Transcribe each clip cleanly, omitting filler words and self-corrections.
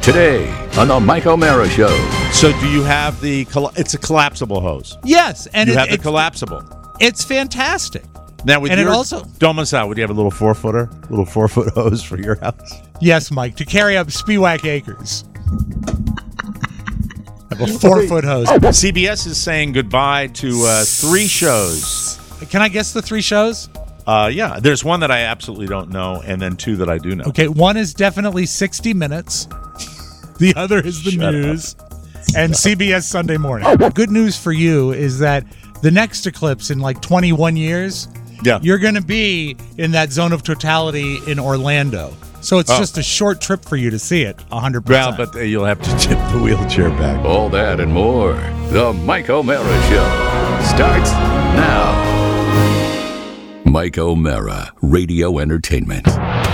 Today on the Mike O'Mara Show. So do you have it's a collapsible hose? Yes. And you have the collapsible. It's fantastic. Now with your also domicile, would you have a little 4-foot hose for your house? Yes, Mike, to carry up Spiewak Acres. I have a 4-foot hose. CBS is saying goodbye to 3 shows. Can I guess the 3 shows? Yeah, there's one that I absolutely don't know, and then 2 that I do know. Okay, one is definitely 60 Minutes. The other is the news. And CBS Sunday Morning. Good news for you is that the next eclipse in like 21 years, you're going to be in that zone of totality in Orlando. So it's just a short trip for you to see it, 100%. Well, but you'll have to tip the wheelchair back. All that and more. The Mike O'Mara Show starts now. Mike O'Mara, Radio Entertainment.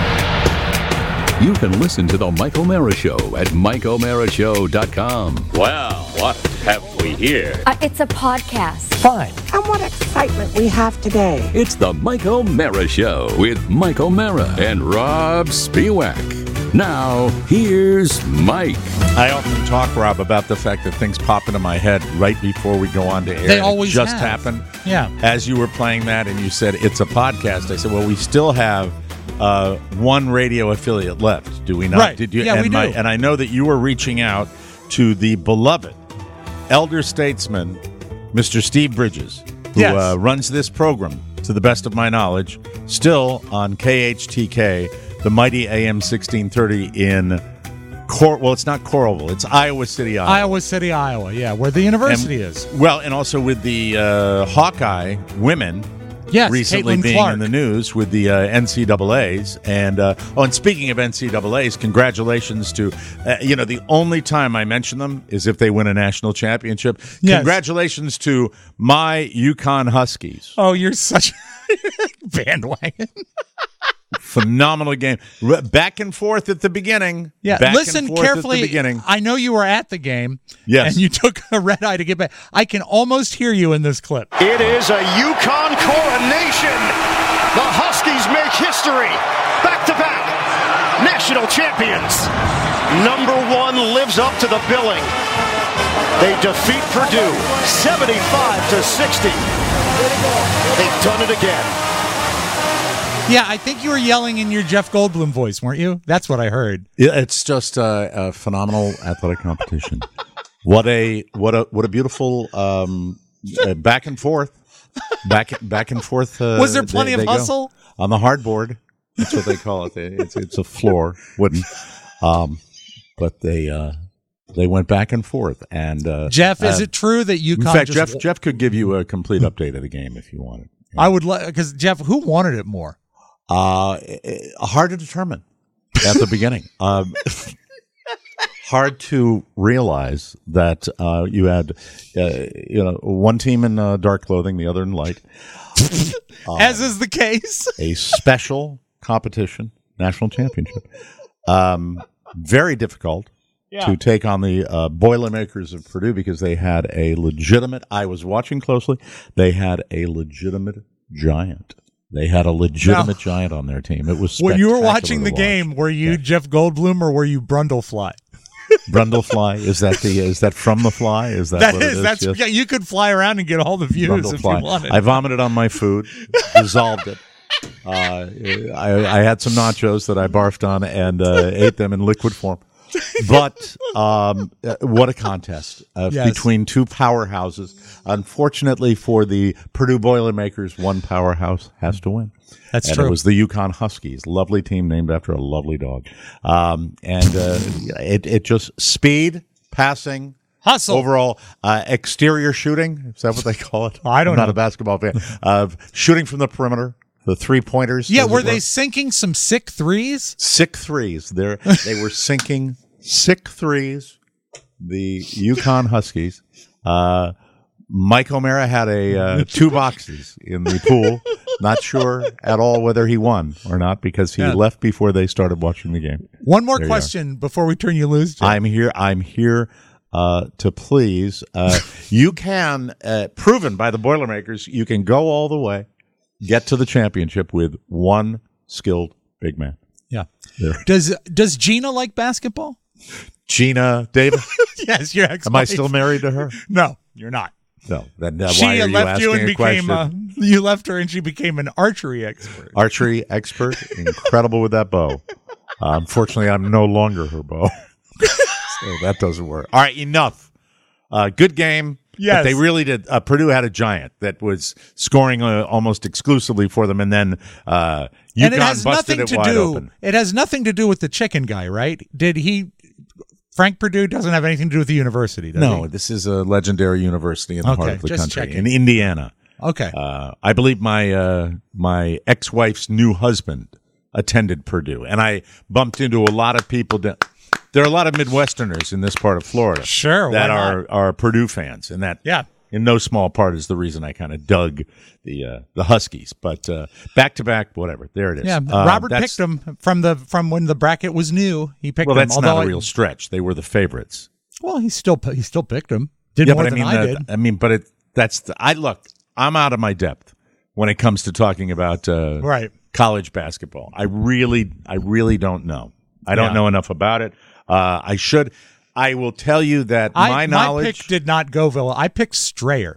You can listen to The Mike O'Mara Show at MikeO'MaraShow.com. Well, what have we here? It's a podcast. Fine. And what excitement we have today. It's The Mike O'Mara Show with Mike O'Mara and Rob Spiewak. Now, here's Mike. I often talk, Rob, about the fact that things pop into my head right before we go on to air. They always it just have. happened. Yeah. As you were playing that and you said it's a podcast, I said, well, we still have one radio affiliate left, do we not? Right. Did you? Yeah, we do. And I know that you were reaching out to the beloved elder statesman, Mr. Steve Bridges, who runs this program, to the best of my knowledge, still on KHTK, the mighty AM 1630 in it's not Coralville, it's Iowa City, Iowa. Iowa City, Iowa, yeah, where the university is. Well, and also with the Hawkeye women. Yes, recently Caitlin being Clark in the news with the NCAAs. And speaking of NCAAs, congratulations to, the only time I mention them is if they win a national championship. Yes. Congratulations to my UConn Huskies. Oh, you're such a bandwagon. Phenomenal game. Back and forth at the beginning. Yeah, back listen and forth carefully. At the beginning. I know you were at the game. Yes. And you took a red eye to get back. I can almost hear you in this clip. It is a UConn coronation. The Huskies make history. Back-to-back national champions. Number 1 lives up to the billing. They defeat Purdue 75-60. They've done it again. Yeah, I think you were yelling in your Jeff Goldblum voice, weren't you? That's what I heard. Yeah, it's just a phenomenal athletic competition. What a beautiful back and forth, back and forth. Was there plenty of hustle on the hardboard? That's what they call it. It's a floor, wooden. But they went back and forth. And Jeff, is it true that UConn? In fact, Jeff could give you a complete update of the game if you wanted. I would because Jeff, who wanted it more? Hard to determine at the beginning. Hard to realize that you had, one team in dark clothing, the other in light. As is the case. A special competition, national championship. Very difficult to take on the Boilermakers of Purdue because they had a legitimate, I was watching closely, they had a legitimate giant. They had a legitimate giant on their team. It was when you were watching the game. Were you Jeff Goldblum or were you Brundlefly? Brundlefly, is that from the fly? Is that what it is? That's yes. You could fly around and get all the views if you wanted. I vomited on my food, dissolved it. I had some nachos that I barfed on and ate them in liquid form. But what a contest between two powerhouses. Unfortunately for the Purdue Boilermakers, one powerhouse has to win. That's true. It was the UConn Huskies, lovely team named after a lovely dog. It just speed, passing, hustle, overall exterior shooting. Is that what they call it? I don't know. I'm not a basketball fan. Shooting from the perimeter. The 3-pointers. Yeah, were they sinking some sick threes? Sick threes. They were sinking sick threes. The UConn Huskies. Mike O'Mara had 2 boxes in the pool. Not sure at all whether he won or not because he left before they started watching the game. One more question before we turn you loose, Jeff. I'm here to please. You can, proven by the Boilermakers, you can go all the way. Get to the championship with one skilled big man. Yeah. There. Does Gina like basketball? Gina Davis. Yes, your ex-wife. Am I still married to her? No, you're not. No. Then She why are you left you asking and a became question? you left her and she became an archery expert. Archery expert, incredible with that bow. Unfortunately, I'm no longer her bow, so that doesn't work. All right, enough. Good game. Yes. But they really did. Purdue had a giant that was scoring almost exclusively for them, and then And it has UConn busted nothing it to wide do. open. It has nothing to do with the chicken guy, right? Did he? Frank Purdue doesn't have anything to do with the university, does No, he? this is a legendary university in the heart Okay, of the just country, checking. in Indiana. Okay. I believe my ex-wife's new husband attended Purdue, and I bumped into a lot of people. There are a lot of Midwesterners in this part of Florida, Sure, that why are Purdue fans, and that Yeah. in no small part is the reason I kind of dug the Huskies. But back to back, whatever. There it is. Yeah, Robert picked him from when the bracket was new. He picked Well, him. that's not a real stretch. They were the favorites. Well, he still picked him. Did Yeah, more but than I did. I'm out of my depth when it comes to talking about Right. college basketball. I really don't know. I don't Yeah. know enough about it. I should. I will tell you that my knowledge. My pick did not go Villa. I picked Strayer.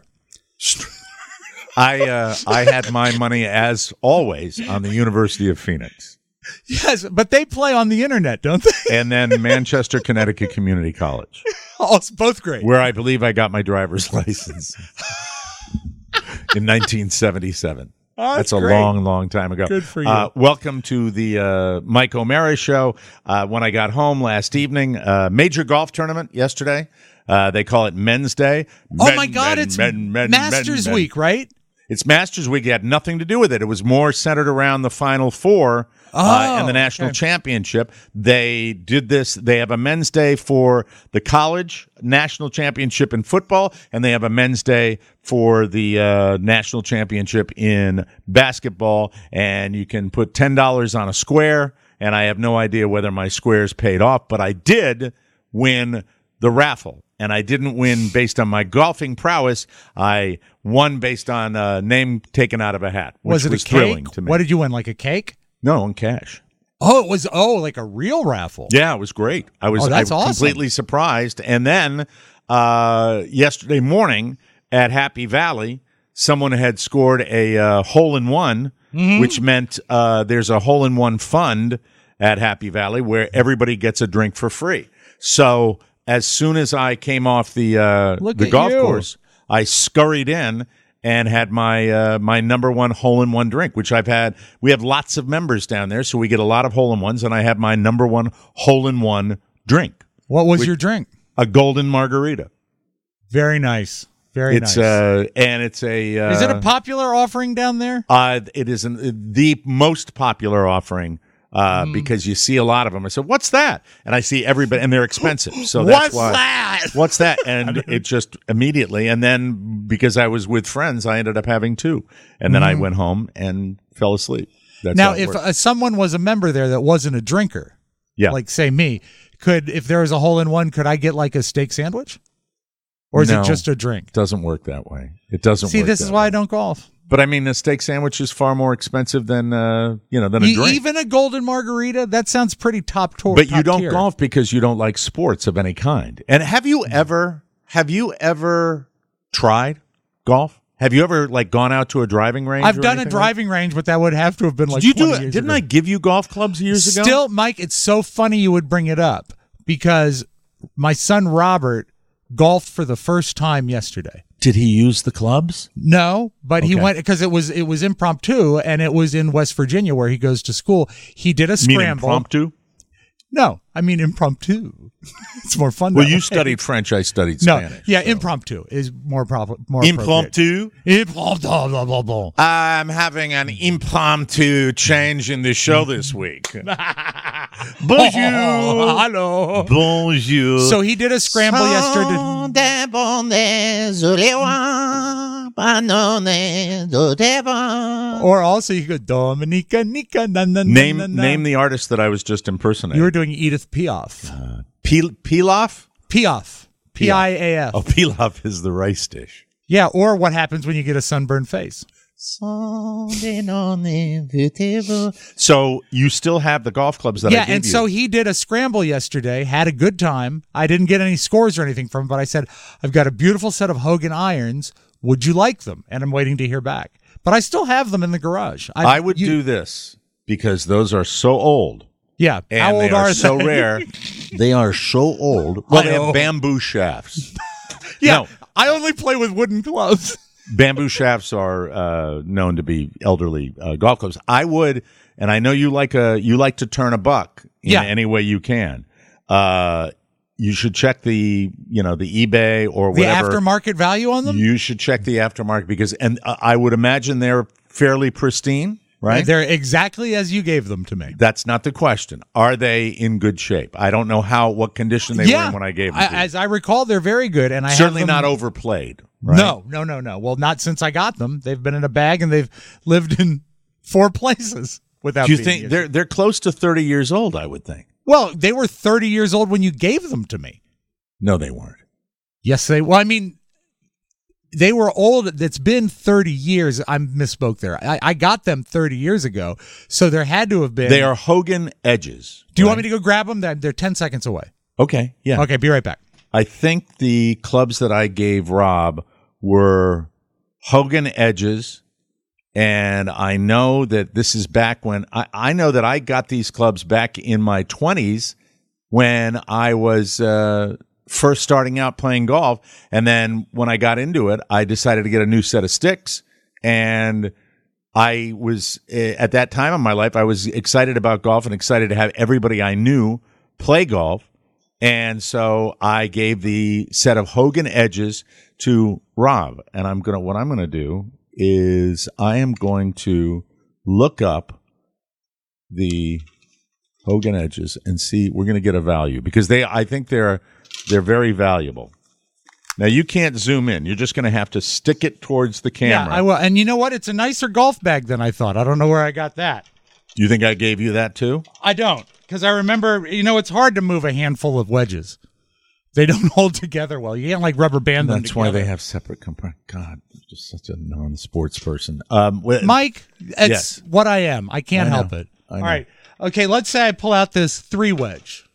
I had my money, as always, on the University of Phoenix, Yes, but they play on the internet, don't they? and then Manchester, Connecticut Community College, Oh, it's both great. where I believe I got my driver's license in 1977. Oh, That's a great. long time ago. Good for you. Welcome to the Mike O'Mara Show. When I got home last evening, major golf tournament yesterday. They call it Men's Day. Oh my God, it's Masters Week, right? It's Masters Week. It had nothing to do with it. It was more centered around the Final Four and the National Championship. They did this. They have a Men's Day for the college National Championship in football, and they have a Men's Day for the National Championship in basketball. And you can put $10 on a square, and I have no idea whether my squares paid off, but I did win the raffle. And I didn't win based on my golfing prowess. I won based on a name taken out of a hat, which Was it a thrilling cake? to me. What did you win? Like a cake? No, in cash. Oh, it was like a real raffle. Yeah, it was great. I was That's awesome. completely surprised. And then yesterday morning at Happy Valley, someone had scored a hole-in-one, which meant there's a hole-in-one fund at Happy Valley where everybody gets a drink for free. So as soon as I came off the golf course, I scurried in and had my my number one hole-in-one drink, which I've had. We have lots of members down there, so we get a lot of hole-in-ones, and I had my number one hole-in-one drink. What was your drink? A golden margarita. Very nice. Very It's nice. and it's a. Is it a popular offering down there? It is the most popular offering. Because you see a lot of them. I said, "What's that?" And I see everybody, and they're expensive. So that's What's why. that? What's that? And it just immediately, and then because I was with friends, I ended up having two, and then I went home and fell asleep. That's Now, how it if works. someone was a member there that wasn't a drinker, Yeah. like say me, if there was a hole-in-one, could I get like a steak sandwich? Or is No. it just a drink? It doesn't work that way. It doesn't. See, work this that is why way. I don't golf. But I mean, a steak sandwich is far more expensive than than a drink. Even a golden margarita, that sounds pretty top tier. But you don't golf because you don't like sports of any kind. And have you ever tried golf? Have you ever gone out to a driving range? I've or done a anything driving range, but that would have to have been like Did you do 20 it? years Didn't ago. I give you golf clubs years ago? Still, Mike, it's so funny you would bring it up because my son Robert golfed for the first time yesterday. Did he use the clubs? No, but he Okay. went because it was impromptu and it was in West Virginia where he goes to school. He did a You mean scramble. impromptu? No, I mean impromptu. It's more fun. Well, that you way. studied French. I studied No, Spanish. yeah, so. impromptu is more more Impromptu? Impromptu. Blah, blah, blah. I'm having an impromptu change in the show this week. Bonjour. Hello. Bonjour. So he did a scramble yesterday. Or also you go Dominica Nika na, na, na, Name na, na. name the artist that I was just impersonating. You were doing Edith Piaf. Pilaf? Piaf. Piaf. Oh, pilaf is the rice dish. Yeah, or what happens when you get a sunburned face. Something inevitable. So you still have the golf clubs that I gave you. and so he did a scramble yesterday, had a good time. I didn't get any scores or anything from him, but I said, I've got a beautiful set of Hogan irons. Would you like them? And I'm waiting to hear back. But I still have them in the garage. I would do this because those are so old. Yeah. And How old they are are so they? rare. They are so old. Well, they have bamboo shafts. Yeah. No. I only play with wooden clubs. Bamboo shafts are known to be elderly golf clubs. I would, and I know you like to turn a buck in any way you can. You should check the eBay or whatever. The aftermarket value on them? You should check the aftermarket because I would imagine they're fairly pristine, right? They're exactly as you gave them to me. That's not the question. Are they in good shape? I don't know what condition they were in when I gave them to you. As I recall, they're very good, and I certainly have them, not overplayed. Right? No. Well, not since I got them. They've been in a bag and they've lived in 4 places without. Do you being think used. they're close to 30 years old? I would think. Well, they were 30 years old when you gave them to me. No, they weren't. Yes, they. Well, I mean, they were old. It's been 30 years. I misspoke there. I got them 30 years ago, so there had to have been. They are Hogan Edges. Do you want me to go grab them? They're 10 seconds away. Okay. Yeah. Okay. Be right back. I think the clubs that I gave Rob were Hogan Edges, and I know that this is back when I know that I got these clubs back in my 20s when I was first starting out playing golf, and then when I got into it, I decided to get a new set of sticks, and I was at that time in my life, I was excited about golf and excited to have everybody I knew play golf. And so I gave the set of Hogan Edges to Rob, and what I'm gonna do is I am going to look up the Hogan Edges and see. We're gonna get a value because I think they're very valuable. Now you can't zoom in; you're just gonna have to stick it towards the camera. Yeah, I will. And you know what? It's a nicer golf bag than I thought. I don't know where I got that. You think I gave you that too? I don't, because I remember, it's hard to move a handful of wedges. They don't hold together well. You can't rubber band them That's together. why they have separate compartments. God, you're just such a non-sports person. Mike, it's what I am. I can't help it. I All know. right. Okay, let's say I pull out this 3 wedge.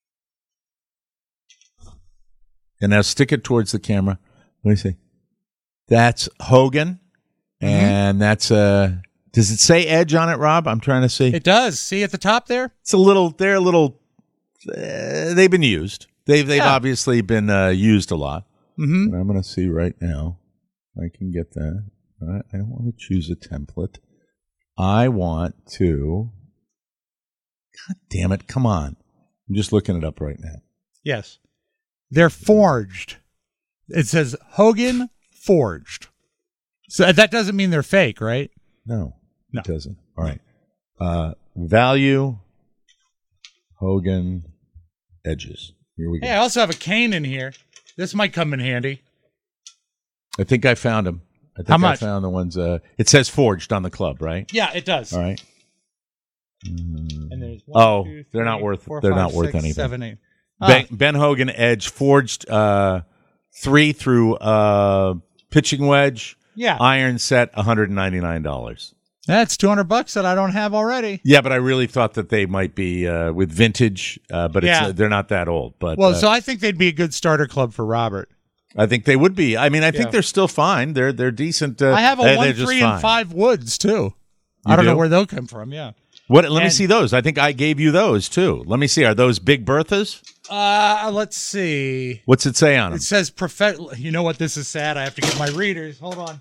And now stick it towards the camera. Let me see. That's Hogan, and that's does it say Edge on it, Rob? I'm trying to see. It does. See at the top there? It's a little. They're a little. They've been used. They've obviously been used a lot. Mm-hmm. And I'm going to see right now. I can get that. All right. I don't want to choose a template. I want to. God damn it! Come on. I'm just looking it up right now. Yes. They're forged. It says Hogan forged. So that doesn't mean they're fake, right? No, it doesn't. All right. Value Hogan Edges. Here we go. Hey, I also have a cane in here. This might come in handy. I think I found them. I think How much? I found the ones. It says forged on the club, right? Yeah, it does. All right. And there's They're not worth. They're not worth anything. 7, 8. Ben Hogan Edge forged 3 through pitching wedge. Yeah. Iron set $199. That's $200 that I don't have already. Yeah, but I really thought that they might be with vintage, but they're not that old. But Well, so I think they'd be a good starter club for Robert. I think they would be. I mean, I think they're still fine. They're decent. I have a they're 1, just 3, fine. and 5 woods too. You I don't know do? where they'll come from. Yeah. What? Let me see those. I think I gave you those too. Let me see. Are those Big Berthas? Let's see. What's it say on them? It says You know what? This is sad. I have to get my readers. Hold on.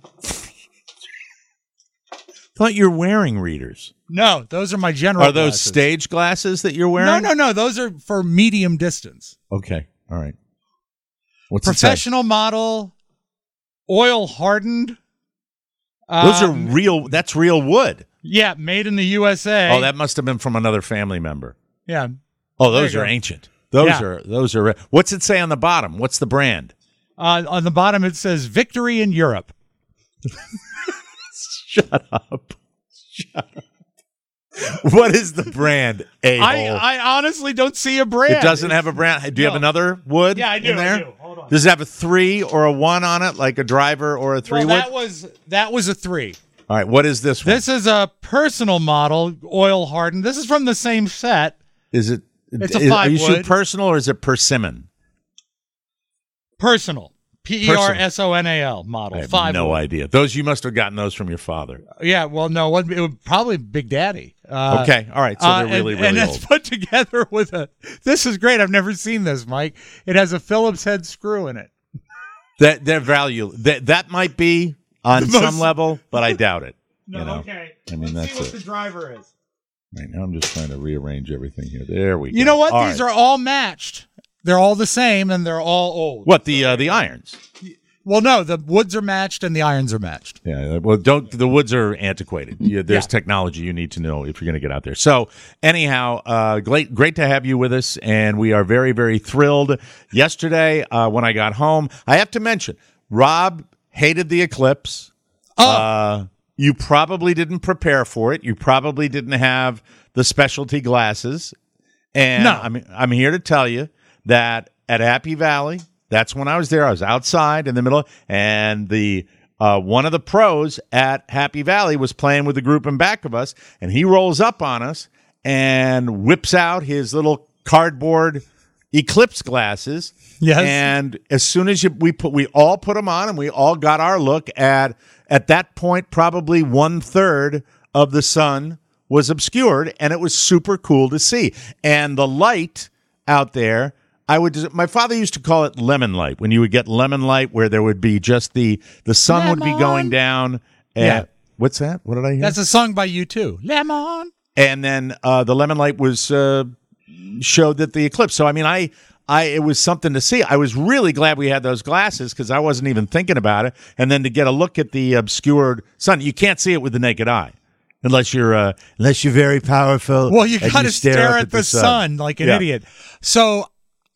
Thought you're wearing readers. No, those are my general. Are those glasses. stage glasses that you're wearing? No. Those are for medium distance. Okay. All right. What's Professional model, oil hardened. Those are real. That's real wood. Yeah, made in the USA. Oh, that must have been from another family member. Yeah. Oh, those There are you go. ancient. Those are. What's it say on the bottom? What's the brand? On the bottom it says "Victory in Europe." Shut up. What is the brand? I honestly don't see a brand. It doesn't have a brand. Do you have another wood? Yeah, I do. In there? I do. Hold on. Does it have a 3 or a 1 on it, like a driver or a 3 Well, wood? that was a 3. All right, what is this one? This is a personal model, oil hardened. This is from the same set. Is it? It's a 5 Are you sure wood. personal or is it persimmon? Personal. Personal model. I have 5 no wood. idea. Those you must have gotten those from your father. Yeah, well, no, it would probably Big Daddy. Okay, all right. So they're really, really and old. it's put together with a. This is great. I've never seen this, Mike. It has a Phillips head screw in it. That their value that might be on some level, but I doubt it. No, you know? okay. I mean, Let's that's see what it. the driver is. Right now, I'm just trying to rearrange everything here. There we go. You know what? All These right. are all matched. They're all the same, and they're all old. What the irons? Well, no, the woods are matched and the irons are matched. Yeah, well, the woods are antiquated. There's technology you need to know if you're going to get out there. So, anyhow, great to have you with us, and we are very, very thrilled. Yesterday, when I got home, I have to mention, Rob hated the eclipse. You probably didn't prepare for it. You probably didn't have the specialty glasses. And No. I'm here to tell you that at Happy Valley, that's when I was there. I was outside in the middle, and the one of the pros at Happy Valley was playing with the group in back of us, and he rolls up on us and whips out his little cardboard eclipse glasses. Yes. And as soon as we all put them on, and we all got our look at that point, probably 1/3 of the sun was obscured, and it was super cool to see. And the light out there, my father used to call it lemon light, when you would get lemon light where there would be just the sun would be going down. And, Yeah. What's that? What did I hear? That's a song by U2. Lemon. And then the lemon light was showed that the eclipse. So, I mean, it was something to see. I was really glad we had those glasses because I wasn't even thinking about it. And then to get a look at the obscured sun, you can't see it with the naked eye. Unless you're very powerful. Well, you and got to stare up at the sun like an idiot. So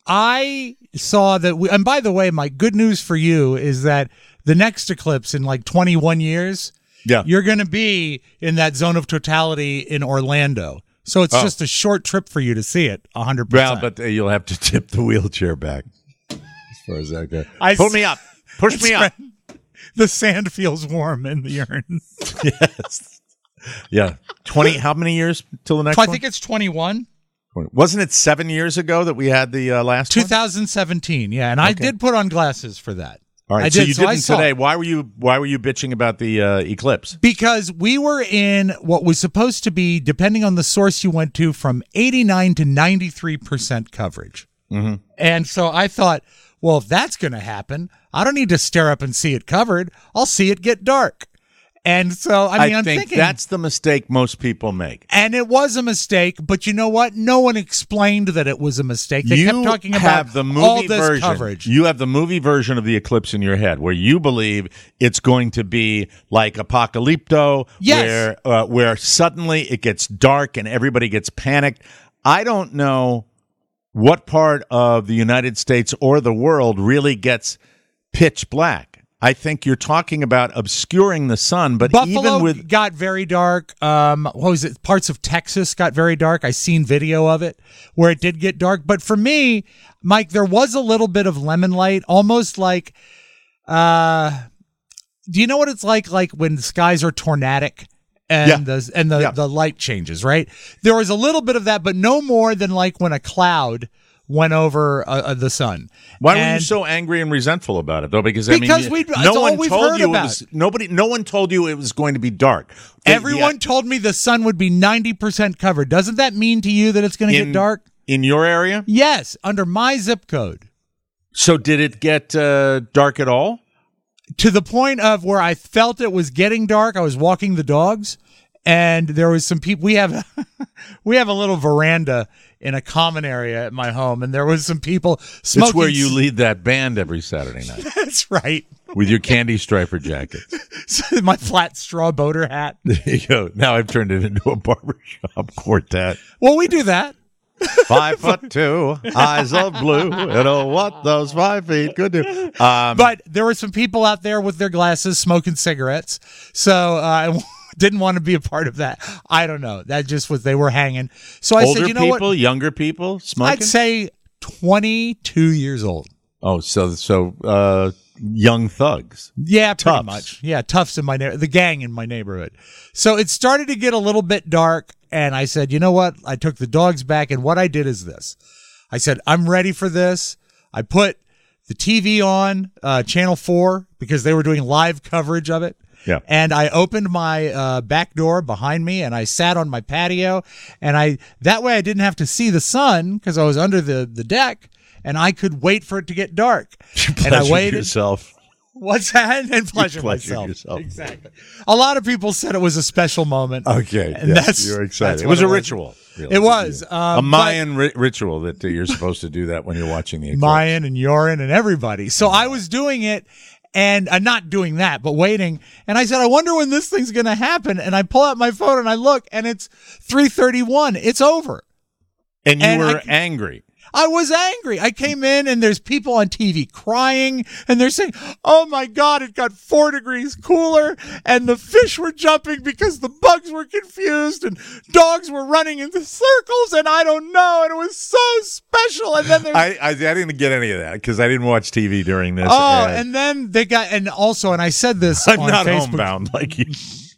I saw that, and by the way, my good news for you is that the next eclipse in like 21 years, you're going to be in that zone of totality in Orlando. So it's just a short trip for you to see it 100%. Well, but you'll have to tip the wheelchair back as far as that goes. Pull me up. Push me up. The sand feels warm in the urn. Yes. Yeah. 20, how many years till the next I one? think it's 21. Wasn't it 7 years ago that we had the last one? 2017, yeah. And I did put on glasses for that. All right, I so did, you so I didn't saw today. it. Why were you bitching about the eclipse? Because we were in what was supposed to be, depending on the source you went to, from 89 to 93% coverage. Mm-hmm. And so I thought, well, if that's going to happen, I don't need to stare up and see it covered. I'll see it get dark. And so, I'm think thinking that's the mistake most people make. And it was a mistake, but you know what? No one explained that it was a mistake. They kept talking about the movie all this version. coverage. You have the movie version of the eclipse in your head, where you believe it's going to be like Apocalypto, Yes. where suddenly it gets dark and everybody gets panicked. I don't know what part of the United States or the world really gets pitch black. I think you're talking about obscuring the sun, but Buffalo even with got very dark. What was it? Parts of Texas got very dark. I seen video of it where it did get dark. But for me, Mike, there was a little bit of lemon light, almost like, do you know what it's like when the skies are tornadic? And the light changes, right? There was a little bit of that, but no more than like when a cloud went over the sun. Why were you so angry and resentful about it, though? Because it's all we've heard about. No one told you it was going to be dark. Everyone told me the sun would be 90% covered. Doesn't that mean to you that it's going to get dark? In your area? Yes, under my zip code. So did it get dark at all? To the point of where I felt it was getting dark. I was walking the dogs, and there was some people. We have a little veranda in a common area at my home, and there was some people smoking. It's where you lead that band every Saturday night. That's right. With your candy striper jacket. My flat straw boater hat. There you go. Now I've turned it into a barbershop quartet. Well, we do that. 5'2", eyes of blue. You know what those 5 feet could do. But there were some people out there with their glasses smoking cigarettes. So I didn't want to be a part of that. I don't know. That just was, they were hanging. So I said, you know people, what? Younger people smoking? I'd say 22 years old. Oh, so young thugs. Yeah, pretty Toughs. much. Yeah, toughs in the gang in my neighborhood. So it started to get a little bit dark, and I said, you know what? I took the dogs back, and what I did is this. I said, I'm ready for this. I put the TV on, Channel 4, because they were doing live coverage of it. Yeah. And I opened my back door behind me, and I sat on my patio, and that way I didn't have to see the sun because I was under the deck, and I could wait for it to get dark. And I waited. Yourself. What's that? And pleasure myself. Yourself. Exactly. A lot of people said it was a special moment. Okay. And yes, you're excited. that's It was what a ritual. Really. It was. A Mayan ritual that you're supposed to do that when you're watching the eclipse. Mayan and Yorin and everybody. So I was doing it, and not doing that, but waiting. And I said, I wonder when this thing's going to happen. And I pull out my phone and I look, and it's 3:31. It's over. And you were angry. I was angry. I came in, and there's people on TV crying, and they're saying, oh my God, it got 4 degrees cooler, and the fish were jumping because the bugs were confused, and dogs were running into circles, and I don't know, and it was so special. And then I didn't get any of that because I didn't watch TV during this. Oh, and then they got, and also, and I said this I'm on not Facebook. homebound like you.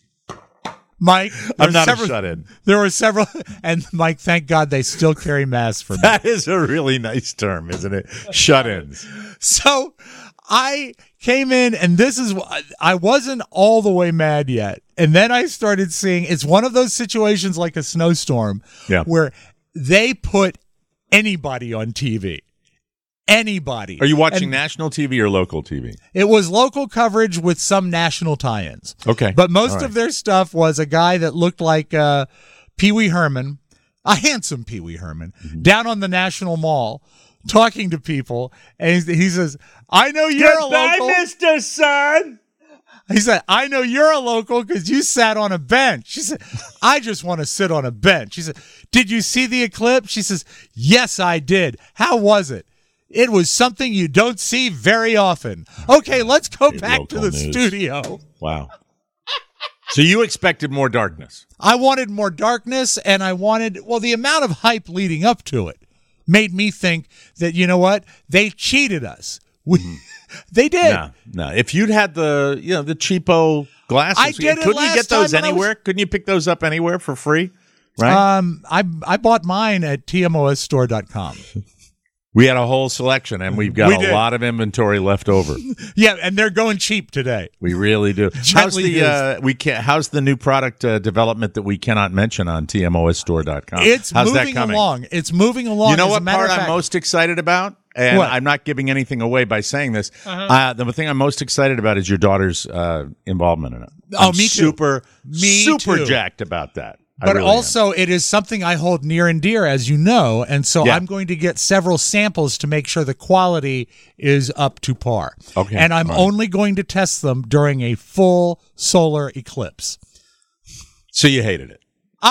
Mike, I'm not a shut-in. There were several, and Mike, thank God they still carry masks for me. That is a really nice term, isn't it? Shut-ins. So I came in, and I wasn't all the way mad yet. And then I started seeing, it's one of those situations like a snowstorm where they put anybody on TV. Anybody. Are you watching national TV or local TV? It was local coverage with some national tie-ins. Okay. But most of their stuff was a guy that looked like Pee Wee Herman, a handsome Pee Wee Herman, down on the National Mall talking to people. And he says, I know you're a local. Mr. Son. He said, I know you're a local because you sat on a bench. She said, I just want to sit on a bench. She said, did you see the eclipse? She says, yes, I did. How was it? It was something you don't see very often. Okay, let's go back to the studio. Wow. So you expected more darkness. I wanted more darkness, and I wanted, the amount of hype leading up to it made me think that, you know what? They cheated us. They did. No. If you'd had the cheapo glasses, I did it couldn't you get those time anywhere? Couldn't you pick those up anywhere for free? Right? I bought mine at tmosstore.com. We had a whole selection, and we've got a lot of inventory left over. Yeah, and they're going cheap today. We really do. How's the new product development that we cannot mention on tmosstore.com? How's moving along. It's moving along. You know what part I'm most excited about? And what? I'm not giving anything away by saying this. The thing I'm most excited about is your daughter's involvement in it. I'm me too. Super jacked about that. But really also, it is something I hold near and dear, as you know, and so I'm going to get several samples to make sure the quality is up to par. Okay. And I'm only going to test them during a full solar eclipse. So you hated it?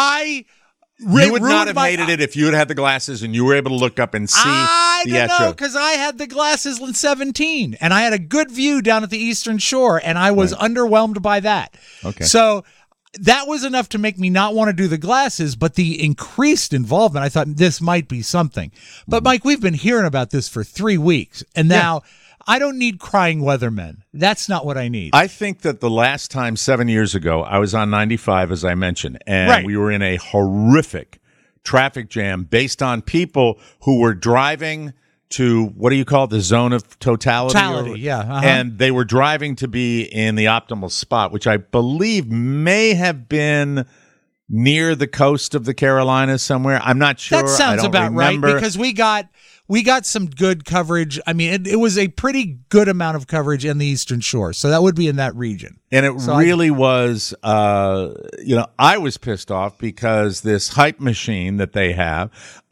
You would not have hated it if you had the glasses and you were able to look up and see I don't know, because I had the glasses in 2017, and I had a good view down at the Eastern Shore, and I was underwhelmed by that. Okay. So that was enough to make me not want to do the glasses, but the increased involvement, I thought this might be something. But Mike, we've been hearing about this for 3 weeks, and now I don't need crying weathermen. That's not what I need. I think that the last time 7 years ago, I was on 95, as I mentioned, and we were in a horrific traffic jam based on people who were driving to, what do you call it, the zone of totality? And they were driving to be in the optimal spot, which I believe may have been near the coast of the Carolinas somewhere. I'm not sure. That sounds I don't about remember. right, because we got some good coverage. I mean, it was a pretty good amount of coverage in the Eastern Shore, so that would be in that region. And it really was, I was pissed off because this hype machine that they have,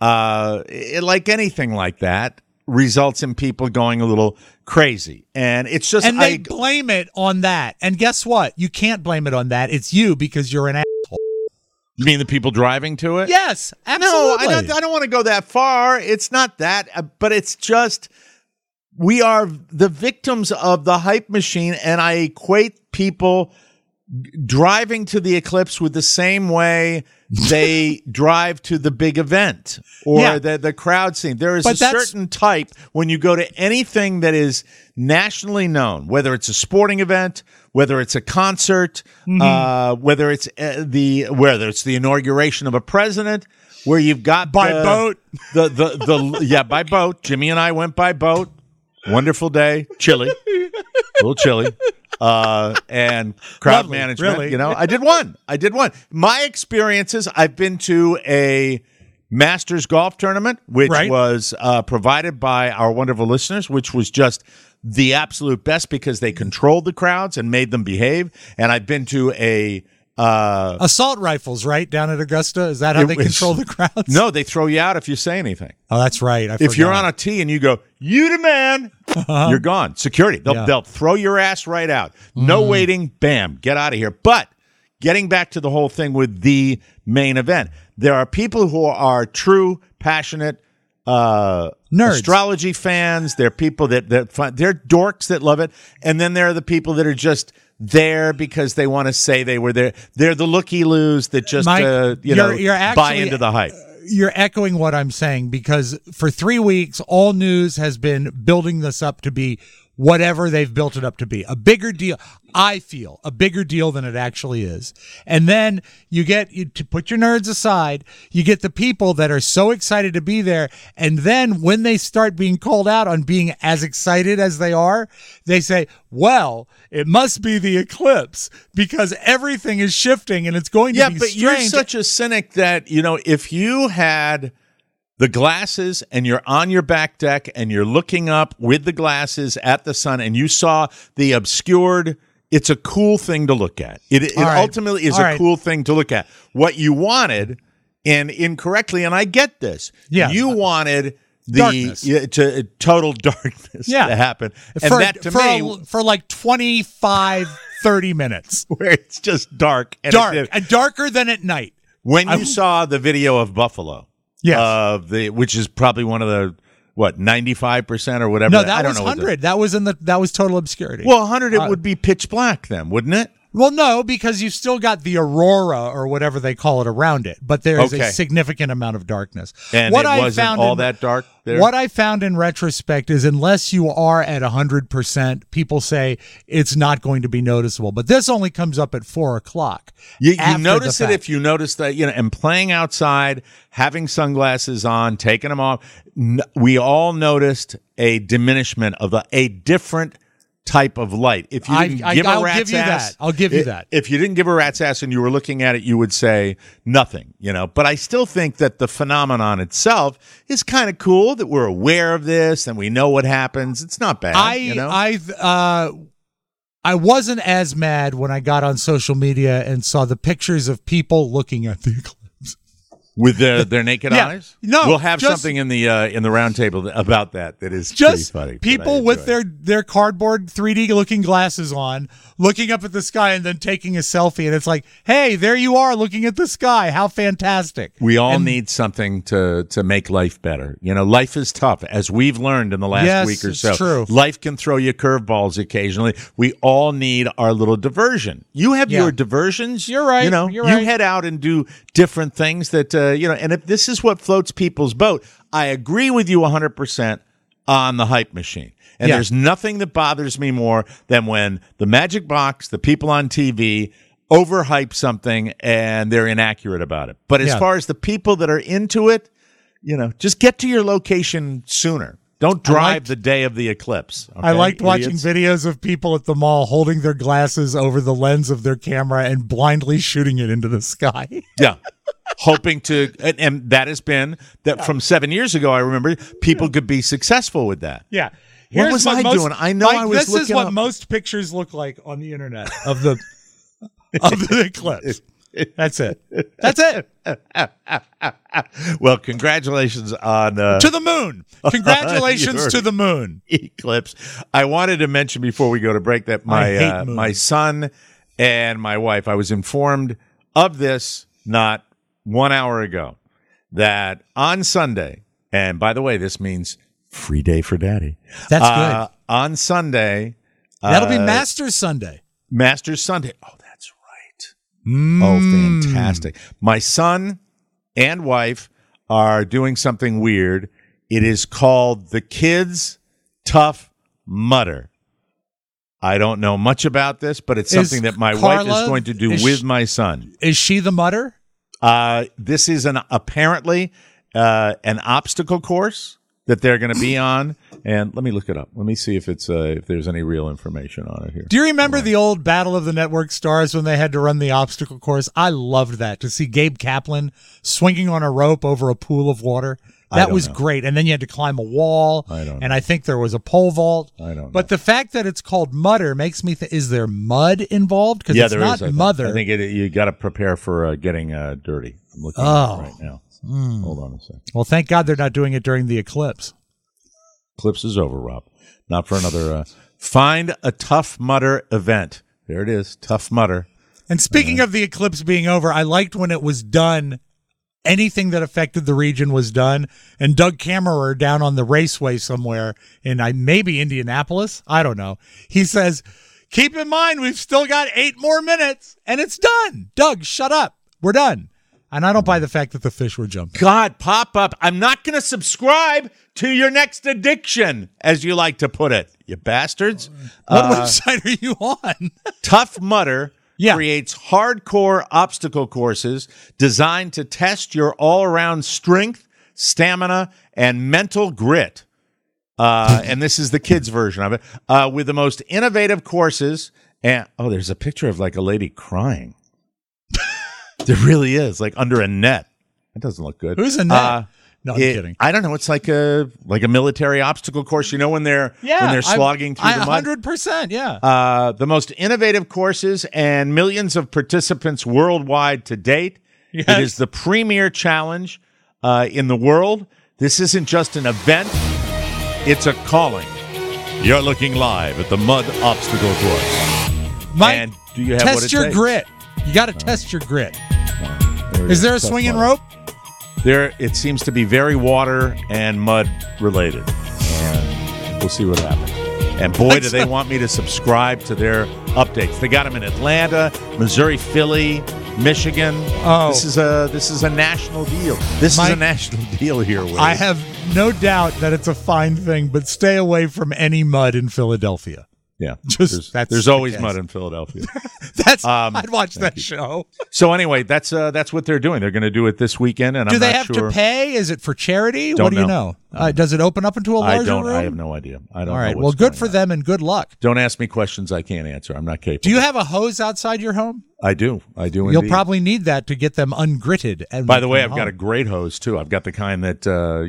like anything like that, results in people going a little crazy. And it's just... And they blame it on that. And guess what? You can't blame it on that. It's you, because you're an asshole. You mean the people driving to it? Yes, absolutely. No, I don't want to go that far. It's not that, but it's just... We are the victims of the hype machine, and I equate people driving to the eclipse with the same way they drive to the big event or the crowd scene. There is a certain type when you go to anything that is nationally known, whether it's a sporting event, whether it's a concert, whether it's the inauguration of a president, where you've got by boat. By boat. Jimmy and I went by boat. Wonderful day. Chilly. A little chilly. And crowd management, really. I did one. My experiences, I've been to a Masters golf tournament, which was provided by our wonderful listeners, which was just the absolute best because they controlled the crowds and made them behave. And I've been to a assault rifles, right, down at Augusta. Is that how they control the crowds? No, they throw you out if you say anything. Oh, that's right. If you're on a tee and you go, "You the man," you're gone. Security. They'll throw your ass right out. No waiting. Bam. Get out of here. But getting back to the whole thing with the main event, there are people who are true, passionate nerds, astrology fans. They're people they're dorks that love it, and then there are the people that are just there because they want to say they were there. They're the looky-loos that just Mike, buy into the hype. You're echoing what I'm saying because for 3 weeks, all news has been building this up to be whatever they've built it up to be. A bigger deal, I feel, a bigger deal than it actually is. And then you to put your nerds aside, you get the people that are so excited to be there. And then when they start being called out on being as excited as they are, they say, well, it must be the eclipse because everything is shifting and it's going to be strange. Yeah, but you're such a cynic that, if you had the glasses and you're on your back deck and you're looking up with the glasses at the sun and you saw the obscured, it's a cool thing to look at. It ultimately is a cool thing to look at. What you wanted, and incorrectly, and I get this, you wanted the total darkness to happen. And that to me for like 25, 30 minutes. Where it's just dark. And darker than at night. When you saw the video of Buffalo. Yes. Which is probably one of the 95% or whatever. No, that was 100. That was total obscurity. Well, 100 it would be pitch black then, wouldn't it? Well, no, because you've still got the aurora or whatever they call it around it, but there is a significant amount of darkness. And it wasn't all that dark there? What I found in retrospect is unless you are at 100%, people say it's not going to be noticeable. But this only comes up at 4 o'clock. You notice it if you notice that, and playing outside, having sunglasses on, taking them off. We all noticed a diminishment of a different type of light. If you didn't give a rat's ass, I'll give you that. If you didn't give a rat's ass and you were looking at it, you would say nothing, But I still think that the phenomenon itself is kind of cool that we're aware of this and we know what happens. It's not bad, I wasn't as mad when I got on social media and saw the pictures of people looking at the eclipse. With their naked eyes? No, we'll have something in the round table about that is just pretty funny. People with their cardboard 3D looking glasses on, looking up at the sky and then taking a selfie, and it's like, hey, there you are looking at the sky. How fantastic. We all need something to make life better. Life is tough, as we've learned in the last week or so. True. Life can throw you curveballs occasionally. We all need our little diversion. You have your diversions. You're right. You head out and do different things that and if this is what floats people's boat, I agree with you 100% on the hype machine. And there's nothing that bothers me more than when the magic box, the people on TV, overhype something and they're inaccurate about it. But as far as the people that are into it, just get to your location sooner. Don't drive the day of the eclipse. Okay? I liked watching videos of people at the mall holding their glasses over the lens of their camera and blindly shooting it into the sky. Yeah. Hoping to, and that has been that from 7 years ago. I remember people could be successful with that. Yeah. What was I doing? I know I was looking. This is what up. most pictures look like on the internet of the eclipse. That's it. That's it. Well, congratulations on to the moon. Congratulations to the moon eclipse. I wanted to mention before we go to break that my son and my wife. I was informed of this not 1 hour ago that on Sunday, and by the way, this means free day for Daddy. That's good. On Sunday, that'll be Masters Sunday. Masters Sunday. Oh, that's Oh, fantastic. My son and wife are doing something weird. It is called the Kids Tough Mudder. I don't know much about this, but it's something that my wife is going to do with my son. Is she the mudder? This is apparently an obstacle course that they're going to be on. And let me look it up. Let me see if there's any real information on it here. Do you remember the old Battle of the Network Stars when they had to run the obstacle course? I loved that, to see Gabe Kaplan swinging on a rope over a pool of water. That was great. And then you had to climb a wall. And I think there was a pole vault. I don't know. But the fact that it's called mudder makes me think, is there mud involved? Because it's not mother. I think you got to prepare for getting dirty. I'm looking at it right now. Hold on a second. Well, thank God they're not doing it during the eclipse. Eclipse is over, Rob. Not for another. Find a Tough Mudder event. There it is, Tough Mudder. And speaking of the eclipse being over, I liked when it was done. Anything that affected the region was done. And Doug Kammerer down on the raceway somewhere in maybe Indianapolis, I don't know. He says, keep in mind, we've still got 8 more minutes and it's done. Doug, shut up. We're done. And I don't buy the fact that the fish were jumping. God, pop up. I'm not going to subscribe to your next addiction, as you like to put it, you bastards. What website are you on? Tough Mudder creates hardcore obstacle courses designed to test your all-around strength, stamina, and mental grit. And this is the kids' version of it, with the most innovative courses. And there's a picture of like a lady crying. There really is, like under a net. That doesn't look good. Who's a net? No, I'm kidding. I don't know. It's like a military obstacle course. You know when they're slogging through the mud. 100%. Yeah. The most innovative courses and millions of participants worldwide to date. Yes. It is the premier challenge in the world. This isn't just an event; it's a calling. You're looking live at the Mud Obstacle Course. Mike, and do you have test what it your takes? grit. You got to test your grit. Is there a swinging rope? It seems to be very water and mud related. We'll see what happens. And boy, do they want me to subscribe to their updates. They got them in Atlanta, Missouri, Philly, Michigan. Oh, this is a national deal. This is a national deal here. Willie. I have no doubt that it's a fine thing, but stay away from any mud in Philadelphia. Yeah, there's always mud in Philadelphia. I'd watch that show. So anyway, that's what they're doing. They're going to do it this weekend, and do they have to pay? Is it for charity? Don't what do you know? Does it open up into a larger room? I have no idea. I don't. All right. know Well, good for them and good luck. Don't ask me questions I can't answer. I'm not capable. Do you have a hose outside your home? I do. You'll indeed. probably need that to get them ungritted. And by the way, I've got a great hose too. I've got the kind that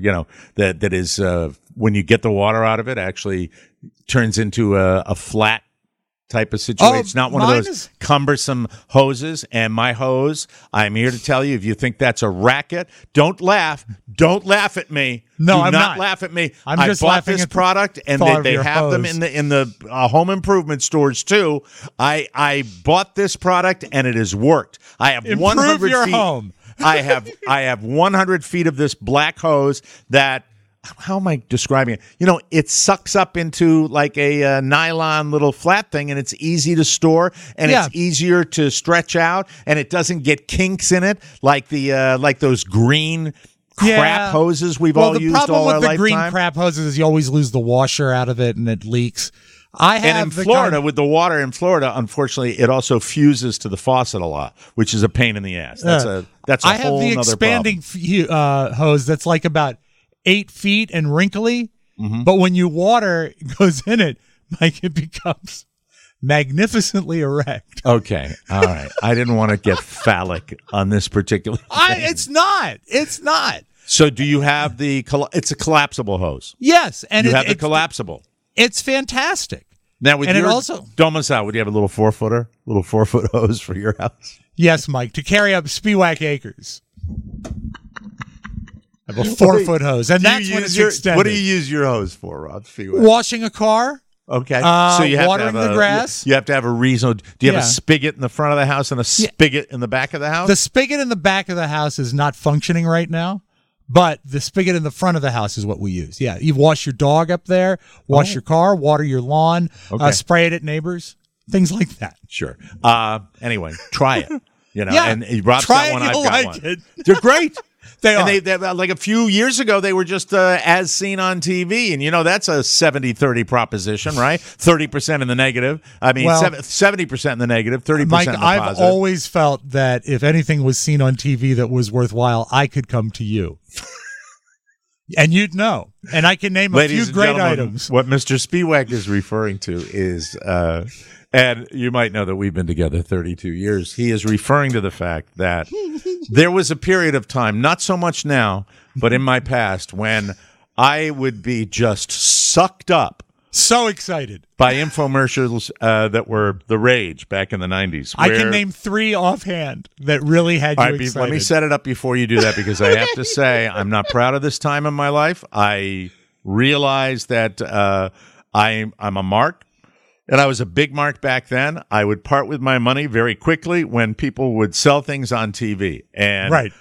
that is when you get the water out of it, actually turns into a flat type of situation. It's not one of those cumbersome hoses. And my hose, I'm here to tell you, if you think that's a racket, don't laugh. Don't laugh at me. No, Do I'm not laugh at me. I'm just I bought laughing this at the product, and thought of they your have them hose. in the home improvement stores too. I bought this product, and it has worked. I have Improve 100 your feet. home. I have 100 feet of this black hose that. How am I describing it? It sucks up into like a nylon little flat thing, and it's easy to store, and it's easier to stretch out, and it doesn't get kinks in it like the like those green crap hoses we've all used all our lifetime. The problem with the green crap hoses is you always lose the washer out of it, and it leaks. And in Florida, with the water in Florida, unfortunately, it also fuses to the faucet a lot, which is a pain in the ass. That's a I whole have the nother expanding hose that's like about 8 feet and wrinkly, Mm-hmm. but when you water goes in it, Mike, it becomes magnificently erect. Okay, all right. I didn't want to get phallic on this particular thing. It's not. So do you have it's a collapsible hose? Yes, and you have the collapsible. It's fantastic. Now with your it also domicile, would you have a little 4-foot hose for your house? Yes, Mike, to carry up Spiewak Acres. I have a 4-foot hose, and that's when it's extended. What do you use your hose for, Rob? Washing a car. Okay, so you have watering the grass. You have to have a reason. Do you have a spigot in the front of the house and a spigot in the back of the house? The spigot in the back of the house is not functioning right now, but the spigot in the front of the house is what we use. Yeah, you wash your dog up there, wash your car, water your lawn, spray it at neighbors, things like that. Sure. Anyway, try it. and Rob's Try got one, it, I've you'll got like one. it. They're great. They are. And they like a few years ago, they were just as seen on TV. And, that's a 70-30 proposition, right? 30% in the negative. I mean, 70% in the negative, 30% Mike, in the I've positive. always felt that if anything was seen on TV that was worthwhile, I could come to you. And you'd know. And I can name a Ladies few and great gentlemen, items. What Mr. Spiewak is referring to is, and you might know that we've been together 32 years. He is referring to the fact that there was a period of time, not so much now, but in my past, when I would be just sucked up. So excited. By infomercials that were the rage back in the 90s. I can name 3 offhand that really had you excited. Let me set it up before you do that, because I have to say I'm not proud of this time in my life. I realize that I'm a mark, and I was a big mark back then. I would part with my money very quickly when people would sell things on TV. And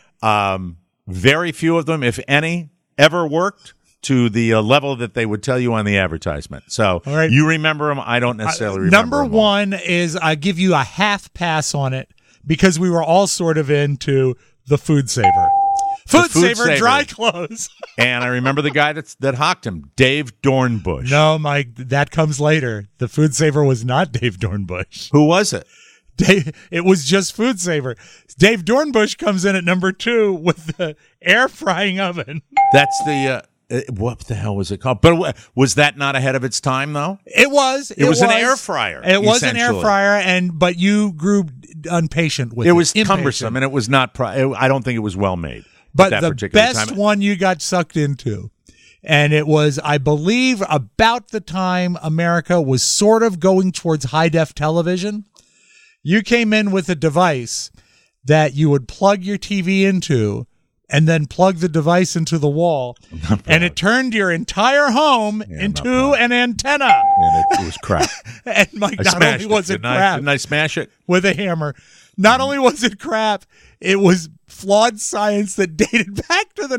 very few of them, if any, ever worked to the level that they would tell you on the advertisement. So you remember them. I don't necessarily remember Number them. one is I give you a half pass on it because we were all sort of into the Food Saver. Food Saver dry clothes. And I remember the guy that hawked him, Dave Dornbush. No, Mike, that comes later. The Food Saver was not Dave Dornbush. Who was it? It was just Food Saver. Dave Dornbush comes in at number 2 with the air frying oven. That's the what the hell was it called? But was that not ahead of its time, though? It was. It was an air fryer. It was an air fryer, but you grew impatient with it. It was cumbersome, and it was not. I don't think it was well made. But the best one you got sucked into, and it was, I believe, about the time America was sort of going towards high-def television. You came in with a device that you would plug your TV into and then plug the device into the wall, and it turned your entire home into an antenna. And it was crap. And Mike, not only was it crap. Didn't I smash it? With a hammer. Not only was it crap, it was flawed science that dated back to the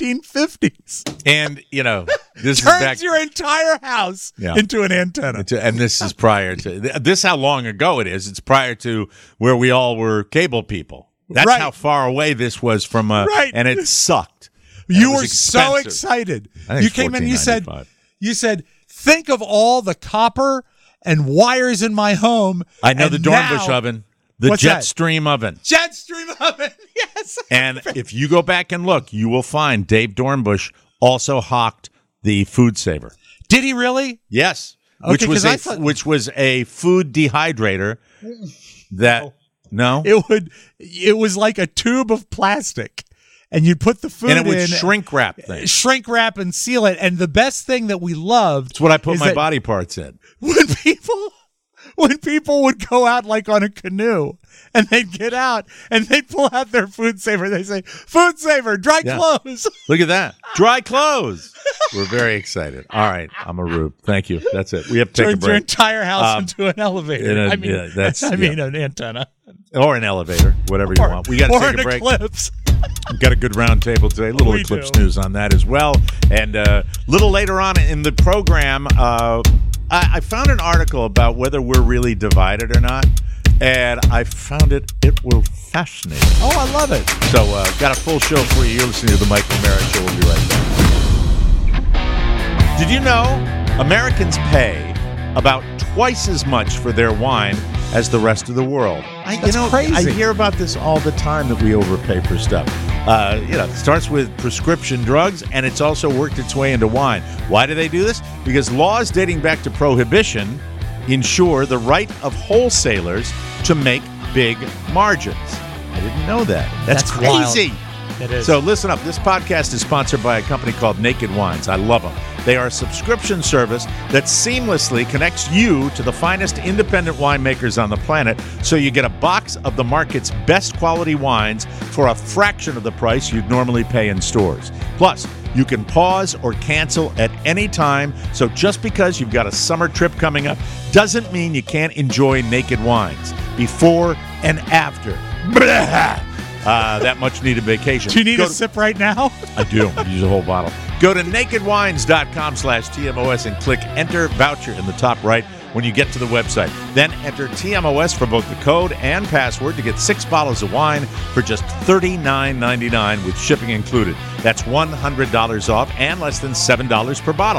1950s. And, this turns is back. Your entire house into an antenna. And this is prior to this. How long ago it is? It's prior to where we all were cable people. That's how far away this was from. And it sucked. You were so excited. You came in. You said, think of all the copper and wires in my home. I know the Dornbush oven. The Jetstream oven. Jetstream oven, yes. And if you go back and look, you will find Dave Dornbush also hawked the Food Saver. Did he really? Yes. Okay, which was a food dehydrator that no? It was like a tube of plastic. And you'd put the food in. And it would shrink wrap things. Shrink wrap and seal it. And the best thing that we loved. It's what I put my body parts in. When people would go out like on a canoe and they'd get out and they'd pull out their Food Saver, they say, Food Saver, dry clothes. Look at that. Dry clothes. We're very excited. All right. I'm a rube. Thank you. That's it. We have to take a break. Turns your entire house into an elevator. An antenna. Or an elevator, whatever you want. We got to take a break. Eclipse. We've got a good round table today. Little Eclipse news on that as well. And a little later on in the program, I found an article about whether we're really divided or not, and I found it will fascinate. Oh, I love it. So, got a full show for you. You're listening to the Michael Mara Show. We'll be right back. Did you know Americans pay about twice as much for their wine as the rest of the world? That's crazy. I hear about this all the time that we overpay for stuff. It starts with prescription drugs, and it's also worked its way into wine. Why do they do this? Because laws dating back to Prohibition ensure the right of wholesalers to make big margins. I didn't know that. That's crazy. Wild. It is. So listen up. This podcast is sponsored by a company called Naked Wines. I love them. They are a subscription service that seamlessly connects you to the finest independent winemakers on the planet, so you get a box of the market's best quality wines for a fraction of the price you'd normally pay in stores. Plus, you can pause or cancel at any time, so just because you've got a summer trip coming up doesn't mean you can't enjoy Naked Wines before and after. That much-needed vacation. Do you need a sip right now? I do. I use a whole bottle. Go to nakedwines.com/TMOS and click Enter Voucher in the top right. when you get to the website. Then enter TMOS for both the code and password to get 6 bottles of wine for just $39.99 with shipping included. That's $100 off and less than $7 per bottle.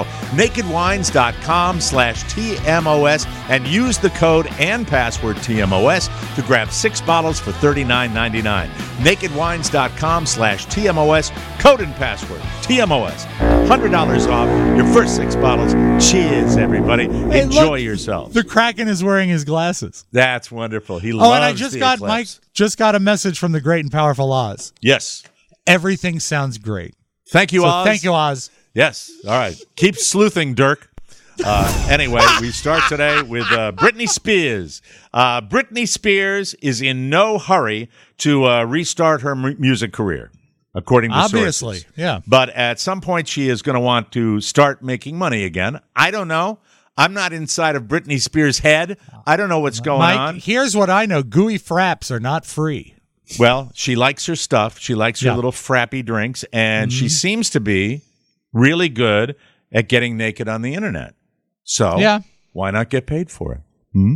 NakedWines.com/TMOS and use the code and password TMOS to grab 6 bottles for $39.99. NakedWines.com/TMOS, code and password TMOS. $100 off your first 6 bottles. Cheers, everybody. Hey, Enjoy look, yourself. The Kraken is wearing his glasses. That's wonderful. He loves Oh, and I just the got Eclipse. Mike just got a message from the great and powerful Oz. Yes. Everything sounds great. Thank you, So Oz. thank you, Oz. Yes. All right. Keep sleuthing, Dirk. Anyway, we start today with Britney Spears. Britney Spears is in no hurry to restart her music career, according to Obviously, sources. yeah. But at some point, she is going to want to start making money again. I don't know. I'm not inside of Britney Spears' head. I don't know what's going Mike, on. here's what I know. Gooey fraps are not free. Well, she likes her stuff. She likes her Yeah. little frappy drinks, and she seems to be really good at getting naked on the internet. So Yeah. why not get paid for it?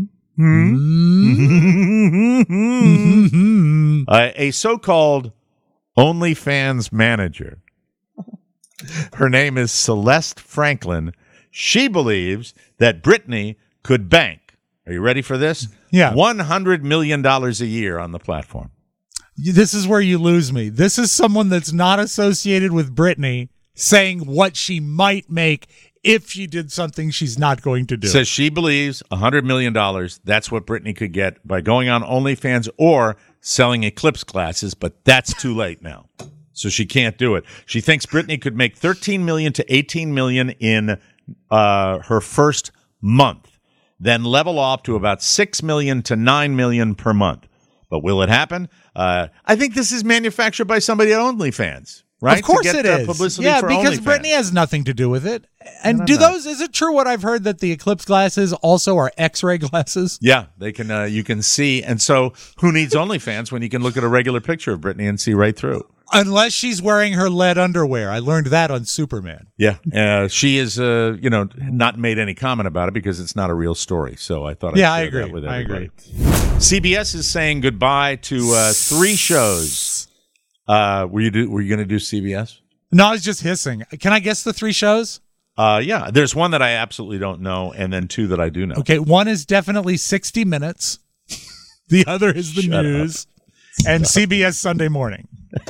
A so-called OnlyFans manager. Her name is Celeste Franklin. She believes that Britney could bank. Are you ready for this? Yeah. $100 million a year on the platform. This is where you lose me. This is someone that's not associated with Britney saying what she might make if she did something she's not going to do. Says she believes $100 million, that's what Britney could get by going on OnlyFans or selling Eclipse glasses, but that's too late now. So she can't do it. She thinks Britney could make $13 million to $18 million in her first month, then level off to about $6 million to $9 million per month. But will it happen? I think this is manufactured by somebody at OnlyFans, right? Of course to get, it is. publicity Yeah, for because OnlyFans. Britney has nothing to do with it. And is it true what I've heard that the Eclipse glasses also are X-ray glasses? Yeah, they can. You can see, and so who needs OnlyFans when you can look at a regular picture of Britney and see right through? Unless she's wearing her lead underwear. I learned that on Superman. Yeah, she is. Not made any comment about it because it's not a real story. So I thought. Yeah, I'd I share agree. That with I everybody. agree. CBS is saying goodbye to 3 shows. Were you going to do CBS? No, I was just hissing. Can I guess the 3 shows? Yeah. There's one that I absolutely don't know, and then 2 that I do know. Okay, one is definitely 60 Minutes. The other is the news. And CBS Sunday Morning.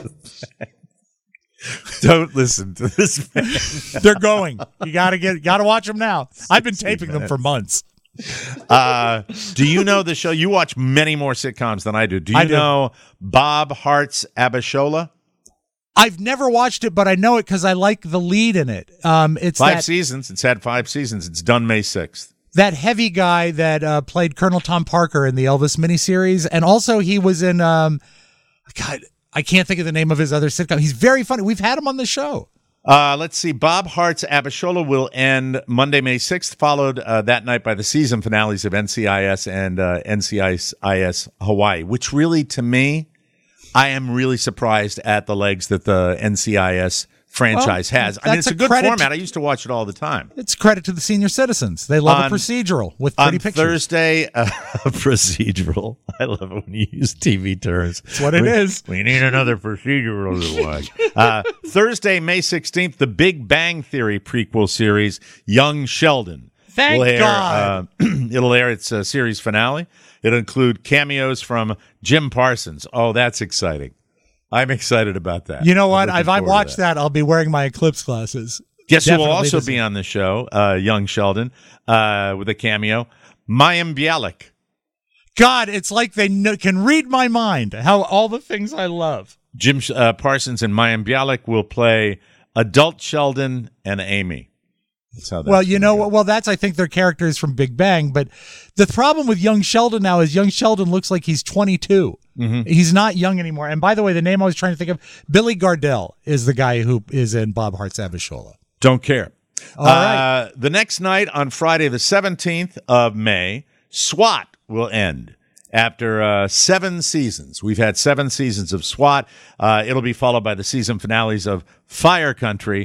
Don't listen to this man. They're going. You gotta watch them now. I've been taping them for months. Do you know the show? You watch many more sitcoms than I do. Do you I do. know Bob Hart's Abishola? I've never watched it, but I know it because I like the lead in it. It's 5 seasons. It's had 5 seasons. It's done May 6th. that heavy guy that played Colonel Tom Parker in the Elvis miniseries, and also he was in God, I can't think of the name of his other sitcom. He's very funny. We've had him on the show. Let's see. Bob Hart's Abishola will end Monday, May 6th, followed that night by the season finales of NCIS and NCIS Hawaii, which really, to me, I am really surprised at the legs that the NCIS franchise has. I mean, that's it's a a good credit format. I used to watch it all the time. It's credit to the senior citizens. They love a procedural with pretty On pictures. Thursday, procedural. I love it when you use TV terms. That's what it is. We need another procedural to watch. Thursday, May 16th, the Big Bang Theory prequel series, Young Sheldon. Thank will air, God. It'll air its series finale. It'll include cameos from Jim Parsons. Oh, that's exciting. I'm excited about that. You know what? I'm If looking I forward to watch that, I'll be wearing my Eclipse glasses. Guess who will Definitely also this- be on the show? Young Sheldon with a cameo. Mayim Bialik. God, it's like they can read my mind. How all the things I love. Jim Parsons and Mayim Bialik will play adult Sheldon and Amy. That's how that's Well, you know gonna what? Well, that's I think their characters from Big Bang. But the problem with Young Sheldon now is Young Sheldon looks like he's 22. Mm-hmm. He's not young anymore. And by the way, the name I was trying to think of, Billy Gardell, is the guy who is in Bob Hart's Abishola. Don't care. All right. The next night on Friday, the 17th of May, SWAT will end. After 7 seasons. We've had 7 seasons of SWAT. It'll be followed by the season finales of Fire Country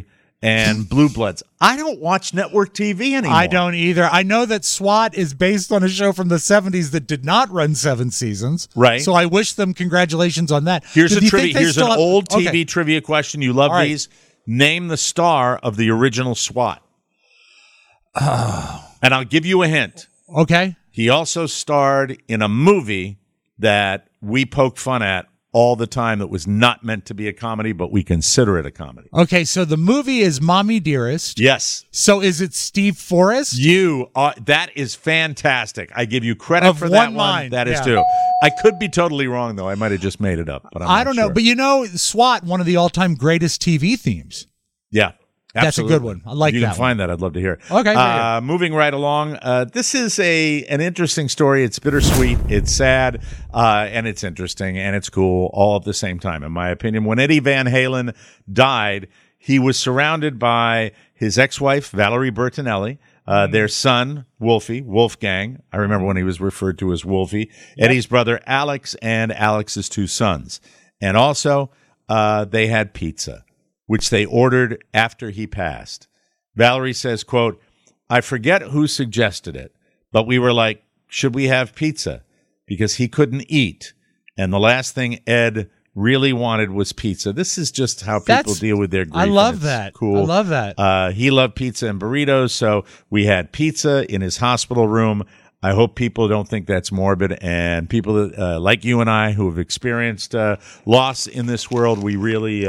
and Blue Bloods. I don't watch network TV anymore. I don't either. I know that SWAT is based on a show from the 70s that did not run 7 seasons. Right. So I wish them congratulations on that. Here's Do a you trivia. think they Here's an still have- old TV Okay. trivia question. You love All right. these. Name the star of the original SWAT. And I'll give you a hint. Okay. He also starred in a movie that we poke fun at all the time that was not meant to be a comedy, but we consider it a comedy. Okay, so the movie is Mommy Dearest. Yes. So is it Steve Forrest? You are, that is fantastic. I give you credit Of for that one one. mind, That is yeah. too. I could be totally wrong, though. I might have just made it up. But I'm I not don't know. sure. But you know, SWAT, one of the all-time greatest TV themes. Yeah. That's a good absolutely. one. I like you that can find that. I'd love to hear it. Okay, very good. Moving right along. This is an interesting story. It's bittersweet. It's sad, and it's interesting, and it's cool all at the same time, in my opinion. When Eddie Van Halen died, he was surrounded by his ex-wife, Valerie Bertinelli, their son, Wolfgang. I remember when he was referred to as Wolfie. Eddie's brother, Alex, and Alex's 2 sons. And also, they had pizza, which they ordered after he passed. Valerie says, quote, I forget who suggested it, but we were like, should we have pizza? Because he couldn't eat. And the last thing Ed really wanted was pizza. This is just how people deal with their grief. I love and it's that. Cool. I love that. He loved pizza and burritos, so we had pizza in his hospital room. I hope people don't think that's morbid, and people that, like you and I who have experienced loss in this world, we really,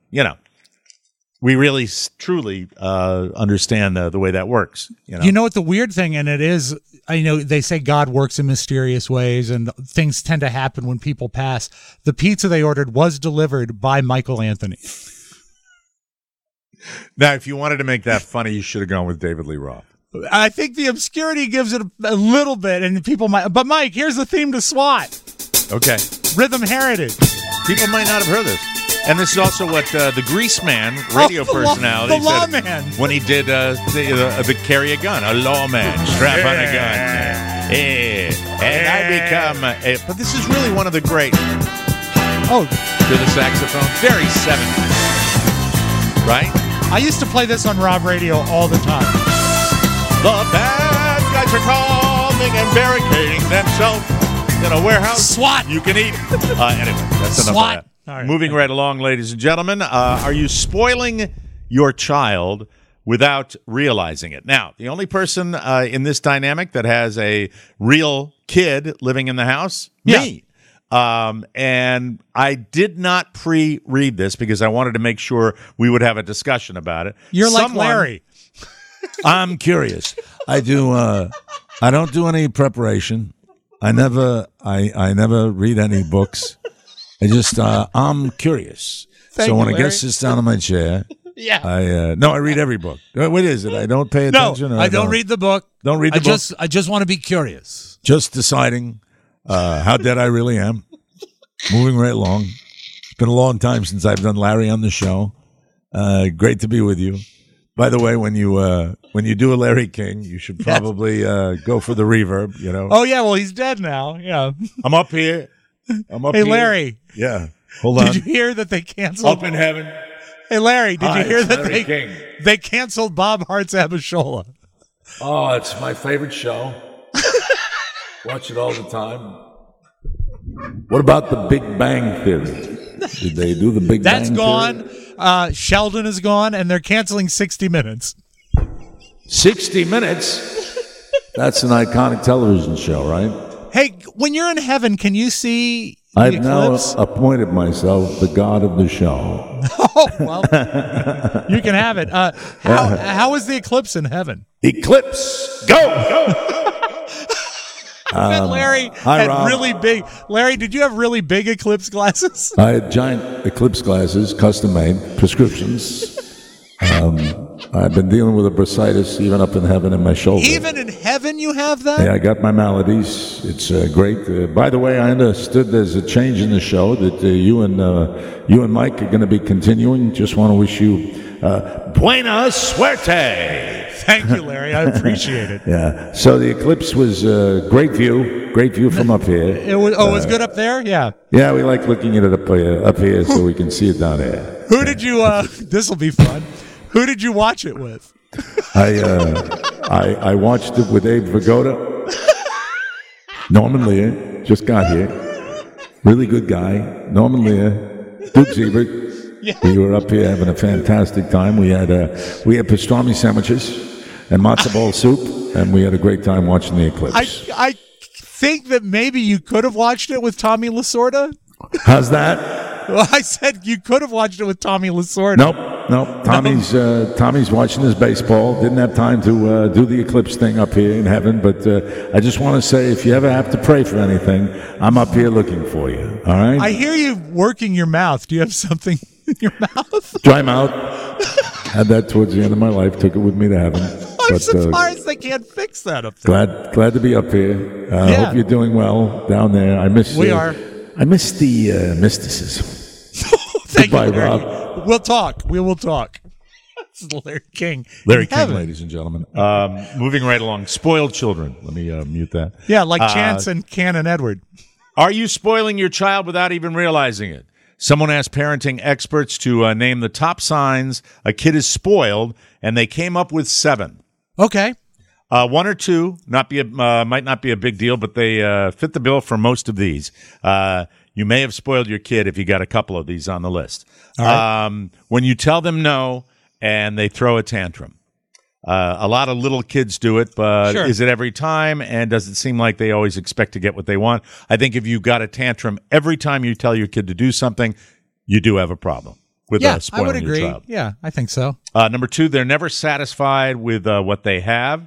we really truly understand the way that works. You know what the weird thing, and it is, I know they say God works in mysterious ways and things tend to happen when people pass. The pizza they ordered was delivered by Michael Anthony. Now, if you wanted to make that funny, you should have gone with David Lee Roth. I think the obscurity gives it a little bit, and people might. But Mike, here's the theme to SWAT: Okay. Rhythm Heritage. People might not have heard this. And this is also what the Grease Man radio the personality the said lawman. when he did the carry a gun, a lawman, strap on a gun. Yeah. And I become but this is really one of the great. Oh, To the saxophone. Very 70s. Right? I used to play this on Rob Radio all the time. The bad guys are coming and barricading themselves in a warehouse. SWAT. You can eat. Anyway, that's enough SWAT. of that. All right. Moving right along, ladies and gentlemen. Are you spoiling your child without realizing it? Now, the only person in this dynamic that has a real kid living in the house, me. And I did not pre-read this because I wanted to make sure we would have a discussion about it. You're like Larry. I'm curious. I do. I don't do any preparation. I never read any books. I just. I'm curious. Thank so when you, a Larry. guest sits down in my chair, Yeah. I read every book. What is it? I don't pay No, attention. or I don't read the book. Don't read the book. I just want to be curious. Just deciding how dead I really am. Moving right along. It's been a long time since I've done Larry on the show. Great to be with you. By the way, when you do a Larry King, you should probably go for the reverb. You know. Oh yeah, well he's dead now. Yeah. I'm up here. Hey Larry, Yeah. Hold on. did you hear that they canceled? Up in heaven. Hey Larry, did you hear it's that Larry they King. they canceled Bob Hart's Abishola? Oh, it's my favorite show. Watch it all the time. What about the Big Bang Theory? Did they do the Big That's Bang gone. Theory? Sheldon is gone, and they're canceling 60 Minutes. 60 Minutes? That's an iconic television show, right? Hey, when you're in heaven, can you see the I've now eclipse? appointed myself the god of the show. Oh, well, you can have it. How is the eclipse in heaven? Eclipse, go! Larry hi, had Rob. really big. Larry, did you have really big eclipse glasses? I had giant eclipse glasses, custom made, prescriptions. I've been dealing with a bursitis even up in heaven in my shoulder. Even in heaven, you have that? Yeah, I got my maladies. It's great. By the way, I understood there's a change in the show that you and Mike are going to be continuing. Just want to wish you buena suerte. Thank you, Larry. I appreciate it. Yeah. So the eclipse was great view from up here. It was good up there? Yeah. Yeah, we like looking at it up here so we can see it down there. Who did you, this will be fun. Who did you watch it with? I watched it with Abe Vigoda. Norman Lear just got here. Really good guy. Norman Lear, Duke Siebert. Yeah. We were up here having a fantastic time. We had pastrami sandwiches and matzo ball soup, and we had a great time watching the eclipse. I think that maybe you could have watched it with Tommy Lasorda. How's that? Well, I said you could have watched it with Tommy Lasorda. Nope. Tommy's watching his baseball. Didn't have time to do the eclipse thing up here in heaven. But I just want to say, if you ever have to pray for anything, I'm up here looking for you. All right? I hear you working your mouth. Do you have something in your mouth? Dry mouth. Had that towards the end of my life. Took it with me to heaven. I'm surprised they can't fix that up there. Glad to be up here. Hope you're doing well down there. I miss the mysticism. Thank Goodbye, you, Larry. Rob. We'll talk. We will talk. This is Larry King. Larry In King, heaven. ladies and gentlemen. Moving right along. Spoiled children. Let me mute that. Yeah, like Chance and Canon Edward. Are you spoiling your child without even realizing it? Someone asked parenting experts to name the top signs a kid is spoiled, and they came up with 7. Okay. One or two might not be a big deal, but they fit the bill for most of these. You may have spoiled your kid if you got a couple of these on the list. All right. When you tell them no and they throw a tantrum. A lot of little kids do it, but Sure. is it every time? And does it seem like they always expect to get what they want? I think if you got a tantrum every time you tell your kid to do something, you do have a problem with Yeah, I spoiling would agree. your child. Yeah, I think so. Number 2, they're never satisfied with what they have.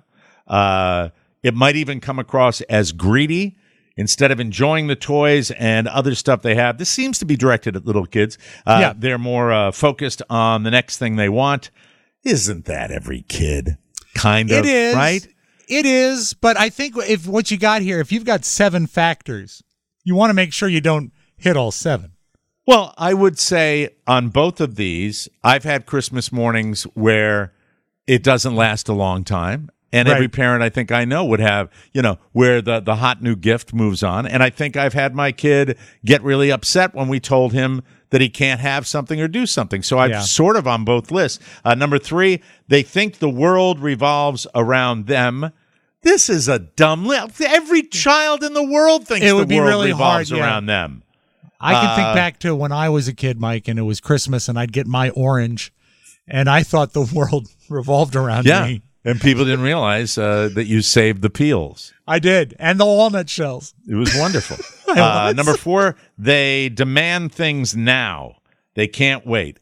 It might even come across as greedy. Instead of enjoying the toys and other stuff they have, this seems to be directed at little kids. Yeah. They're more focused on the next thing they want. Isn't that every kid? Kind of, It is. right? It is, but I think if what you got here, if you've got 7 factors, you want to make sure you don't hit all 7. Well, I would say on both of these, I've had Christmas mornings where it doesn't last a long time. And Right. every parent I think I know would have, where the hot new gift moves on. And I think I've had my kid get really upset when we told him that he can't have something or do something. So I'm sort of on both lists. Number 3, they think the world revolves around them. This is a dumb list. Every child in the world thinks It would the be world really revolves hard, yeah. around them. I can think back to when I was a kid, Mike, and it was Christmas, and I'd get my orange, and I thought the world revolved around me. And people didn't realize that you saved the peels. I did, and the walnut shells. It was wonderful. was. Number 4, they demand things now. They can't wait.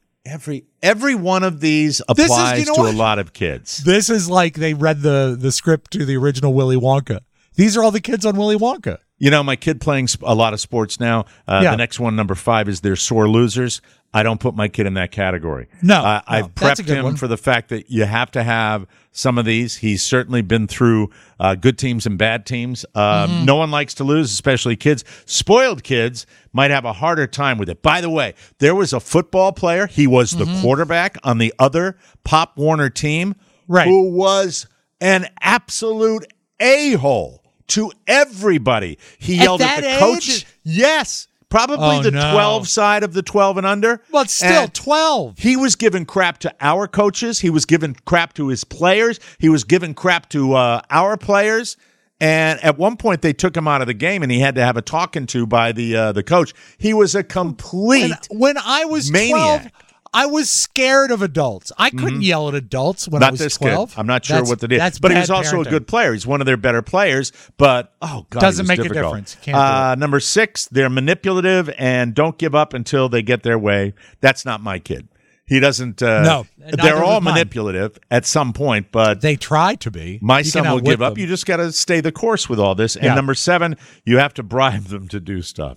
Every one of these applies to a lot of kids. This is like they read the script to the original Willy Wonka. These are all the kids on Willy Wonka. My kid playing a lot of sports now. The next one, number 5, is they're sore losers. I don't put my kid in that category. No, I've that's a prepped good him one. for the fact that you have to have some of these. He's certainly been through good teams and bad teams. No one likes to lose, especially kids. Spoiled kids might have a harder time with it. By the way, there was a football player. He was the quarterback on the other Pop Warner team, Right. who was an absolute a-hole to everybody. He yelled at that the age? coaches. Yes. Probably Oh, the no. 12 side of the 12 and under. But still, And 12. he was giving crap to our coaches. He was giving crap to his players. He was giving crap to our players. And at one point, they took him out of the game, and he had to have a talking to by the coach. He was a complete When I was maniac. 12, I was scared of adults. I couldn't yell at adults when I Not was this 12. kid. I'm not sure That's- what the deal. that's But he bad was also a parenting. good player. He's one of their better players. But oh god, Doesn't he was make a difficult. difference. Can't do Number 6, they're manipulative and don't give up until they get their way. That's not my kid. He doesn't. No, neither they're all was mine. manipulative at some point, but They try to be. my You son can will outwit give up. them. You just got to stay the course with all this. And Yeah. number 7, you have to bribe them to do stuff.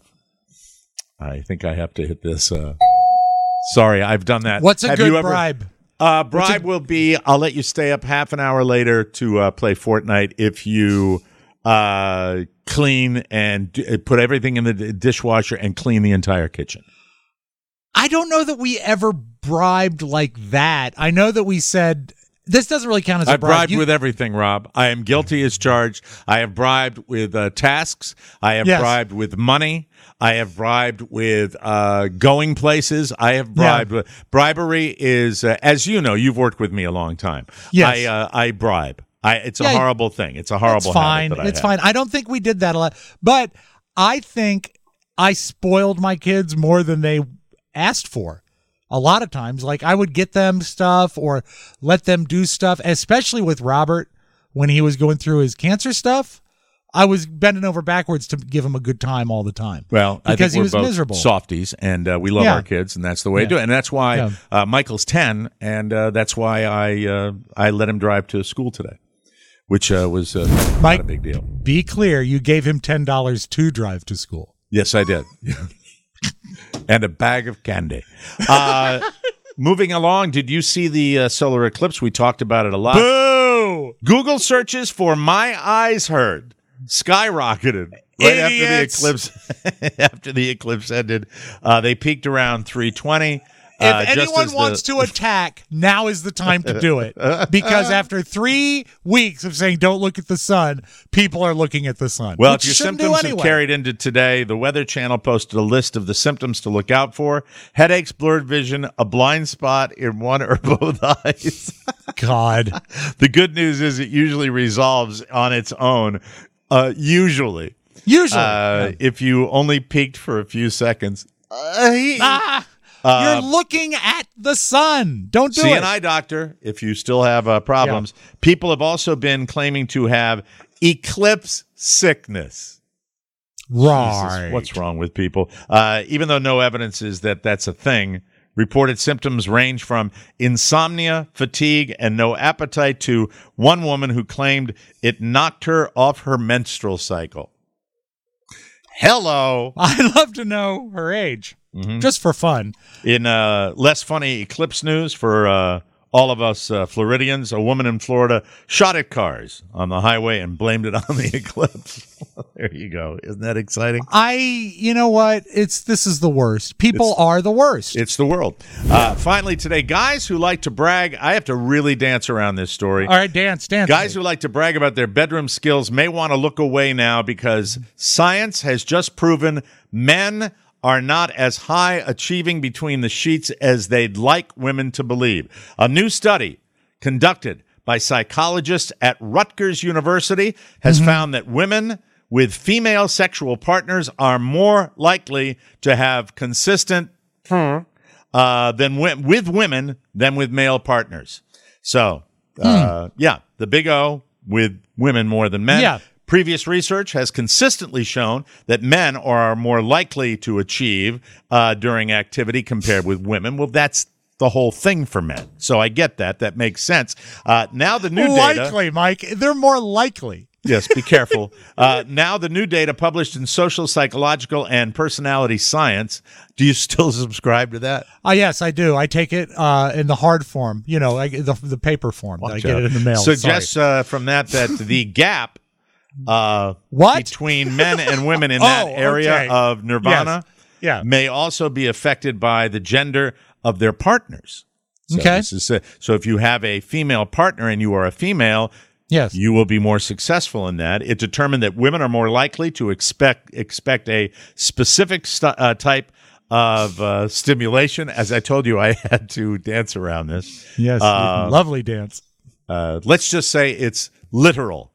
I think I have to hit this. Sorry, I've done that. What's a Have good you ever- bribe? Bribe will be I'll let you stay up half an hour later to play Fortnite if you clean and put everything in the dishwasher and clean the entire kitchen. I don't know that we ever bribed like that. I know that we said this doesn't really count as a I've bribe. bribed with everything, Rob. I am guilty as charged. I have bribed with tasks. I have bribed with money. I have bribed with going places. I have bribed. Bribery is, as you know, you've worked with me a long time. Yes. I bribe. It's a horrible thing. It's a horrible habit that I have. Fine. I don't think we did that a lot. But I think I spoiled my kids more than they asked for. A lot of times, like I would get them stuff or let them do stuff, especially with Robert when he was going through his cancer stuff. I was bending over backwards to give him a good time all the time. Well, because I think he we're was both miserable. softies, and we love our kids, and that's the way to do it. And that's why Michael's 10, and that's why I let him drive to school today, which was not a big deal. Be clear, you gave him $10 to drive to school. Yes, I did. And a bag of candy. Moving along, did you see the solar eclipse? We talked about it a lot. Boo! Google searches for My Eyes Heard skyrocketed right after the eclipse. After the eclipse ended, they peaked around 3:20. If anyone wants to attack, now is the time to do it. Because after 3 weeks of saying don't look at the sun, people are looking at the sun. Well, if your symptoms have carried into today, the Weather Channel posted a list of the symptoms to look out for. Headaches, blurred vision, a blind spot in one or both eyes. God. The good news is it usually resolves on its own. Usually. If you only peaked for a few seconds. You're looking at the sun. Don't do see it. an eye doctor if you still have problems. Yeah. People have also been claiming to have eclipse sickness. Right. Jesus, what's wrong with people? Even though no evidence is that that's a thing, reported symptoms range from insomnia, fatigue, and no appetite to one woman who claimed it knocked her off her menstrual cycle. Hello. I'd love to know her age. Just for fun. In less funny eclipse news for all of us Floridians, a woman in Florida shot at cars on the highway and blamed it on the eclipse. There you go. Isn't that exciting? You know what? This is the worst. People are the worst. It's the world. Finally today, guys who like to brag, I have to really dance around this story. All right, dance. Guys who like to brag about their bedroom skills may want to look away now because science has just proven men are not as high achieving between the sheets as they'd like women to believe. A new study conducted by psychologists at Rutgers University has found that women with female sexual partners are more likely to have consistent with women than with male partners. So, the big O with women more than men. Yeah. Previous research has consistently shown that men are more likely to achieve during activity compared with women. Well, that's the whole thing for men. So I get that. That makes sense. Now the new data... Likely, Mike. They're more likely. Yes, be careful. Now the new data published in Social, Psychological, and Personality Science. Do you still subscribe to that? Yes, I do. I take it in the hard form. You know, the paper form. I get it in the mail. Suggests from that the gap between men and women in that area of nirvana may also be affected by the gender of their partners. So so if you have a female partner and you are a female, you will be more successful in that. It determined that women are more likely to expect a specific type of stimulation. As I told you, I had to dance around this. Yes, lovely dance. Let's just say it's literal.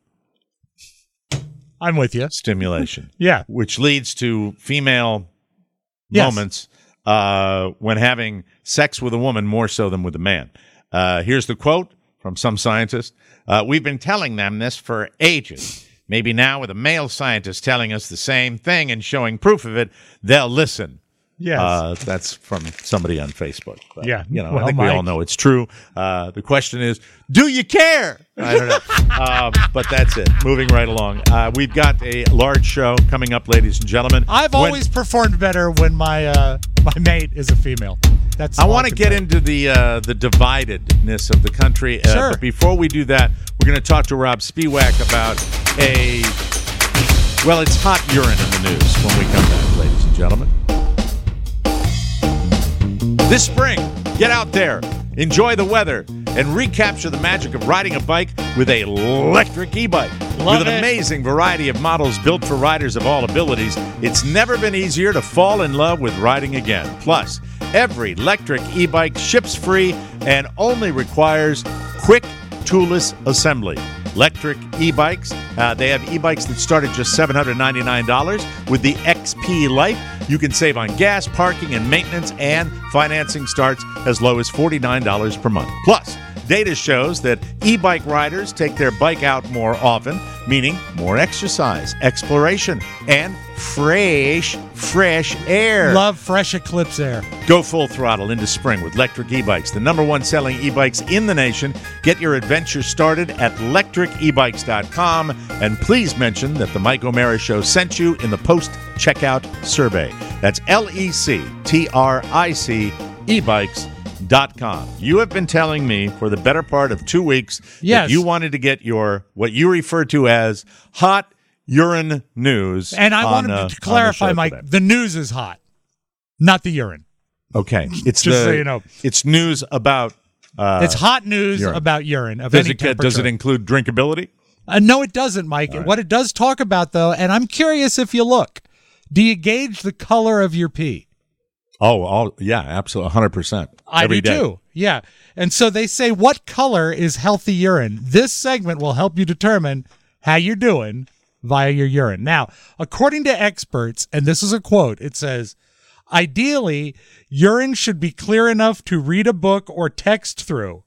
I'm with you. Stimulation. Yeah. Which leads to female moments when having sex with a woman more so than with a man. Here's the quote from some scientist. We've been telling them this for ages. Maybe now with a male scientist telling us the same thing and showing proof of it, they'll listen. Yes. That's from somebody on Facebook. But, yeah. I think we all know it's true. The question is, do you care? I don't know. But that's it. Moving right along. We've got a large show coming up, ladies and gentlemen. I've always performed better when my mate is a female. I want to get into the dividedness of the country. Sure. But before we do that, we're going to talk to Rob Spiewak about it's hot urine in the news when we come back, ladies and gentlemen. This spring, get out there, enjoy the weather, and recapture the magic of riding a bike with a electric e-bike. Love With an it. amazing variety of models built for riders of all abilities, it's never been easier to fall in love with riding again. Plus, every electric e-bike ships free and only requires quick toolless assembly. Electric e-bikes, they have e-bikes that start at just $799. With the XP Life, you can save on gas, parking, and maintenance, and financing starts as low as $49 per month. Plus, data shows that e-bike riders take their bike out more often, meaning more exercise, exploration, and fresh air. Love fresh Eclipse air. Go full throttle into spring with electric e-bikes, the number one selling e-bikes in the nation. Get your adventure started at electricebikes.com, and please mention that the Mike O'Mara Show sent you in the post-checkout survey. That's LECTRIC ebikes.com. You have been telling me for the better part of 2 weeks Yes. that you wanted to get your, what you refer to as hot urine news. And I on, wanted to on clarify, the show Mike, today. the news is hot, not the urine. Okay, it's Just so you know. it's news about. It's hot news urine. about urine of Does any it temperature. include drinkability? No, it doesn't, Mike. What it does talk about, though, and I'm curious if you look, do you gauge the color of your pee? Oh, yeah, absolutely, 100%. I every do day. too. Yeah. And so they say, what color is healthy urine? This segment will help you determine how you're doing via your urine. Now, according to experts, and this is a quote, it says, ideally, urine should be clear enough to read a book or text through.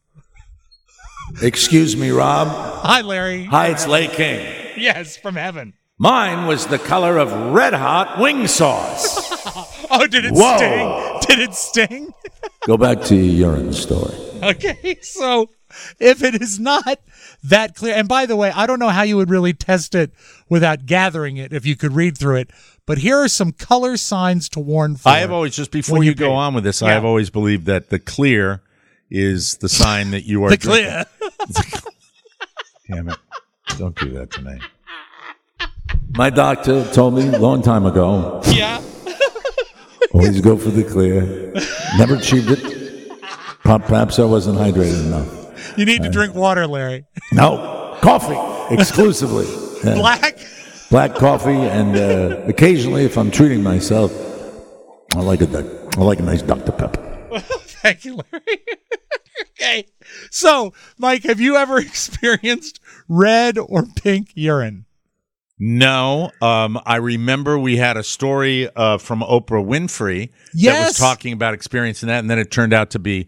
Excuse me, Rob. Hi, Larry. Hi, it's Lay King. Yes, from heaven. Mine was the color of red hot wing sauce. Oh, did it Whoa. sting? Did it sting? Go back to your urine story. Okay, so if it is not that clear, and by the way, I don't know how you would really test it without gathering it if you could read through it, but here are some color signs to warn for. I have always, just before when you you go pee. on with this, I Yeah. have always believed that the clear is the sign that you are the drinking. clear. Damn it. Don't do that to me. My doctor told me a long time ago, Yeah. always go for the clear. Never achieved it. Perhaps I wasn't hydrated enough. You need to drink water, Larry. No, coffee exclusively. Yeah. Black? Coffee, and occasionally, if I'm treating myself, I like a nice Dr. Pepper. Thank you, Larry. Okay. So, Mike, have you ever experienced red or pink urine? No, I remember we had a story from Oprah Winfrey that Yes. was talking about experiencing that, and then it turned out to be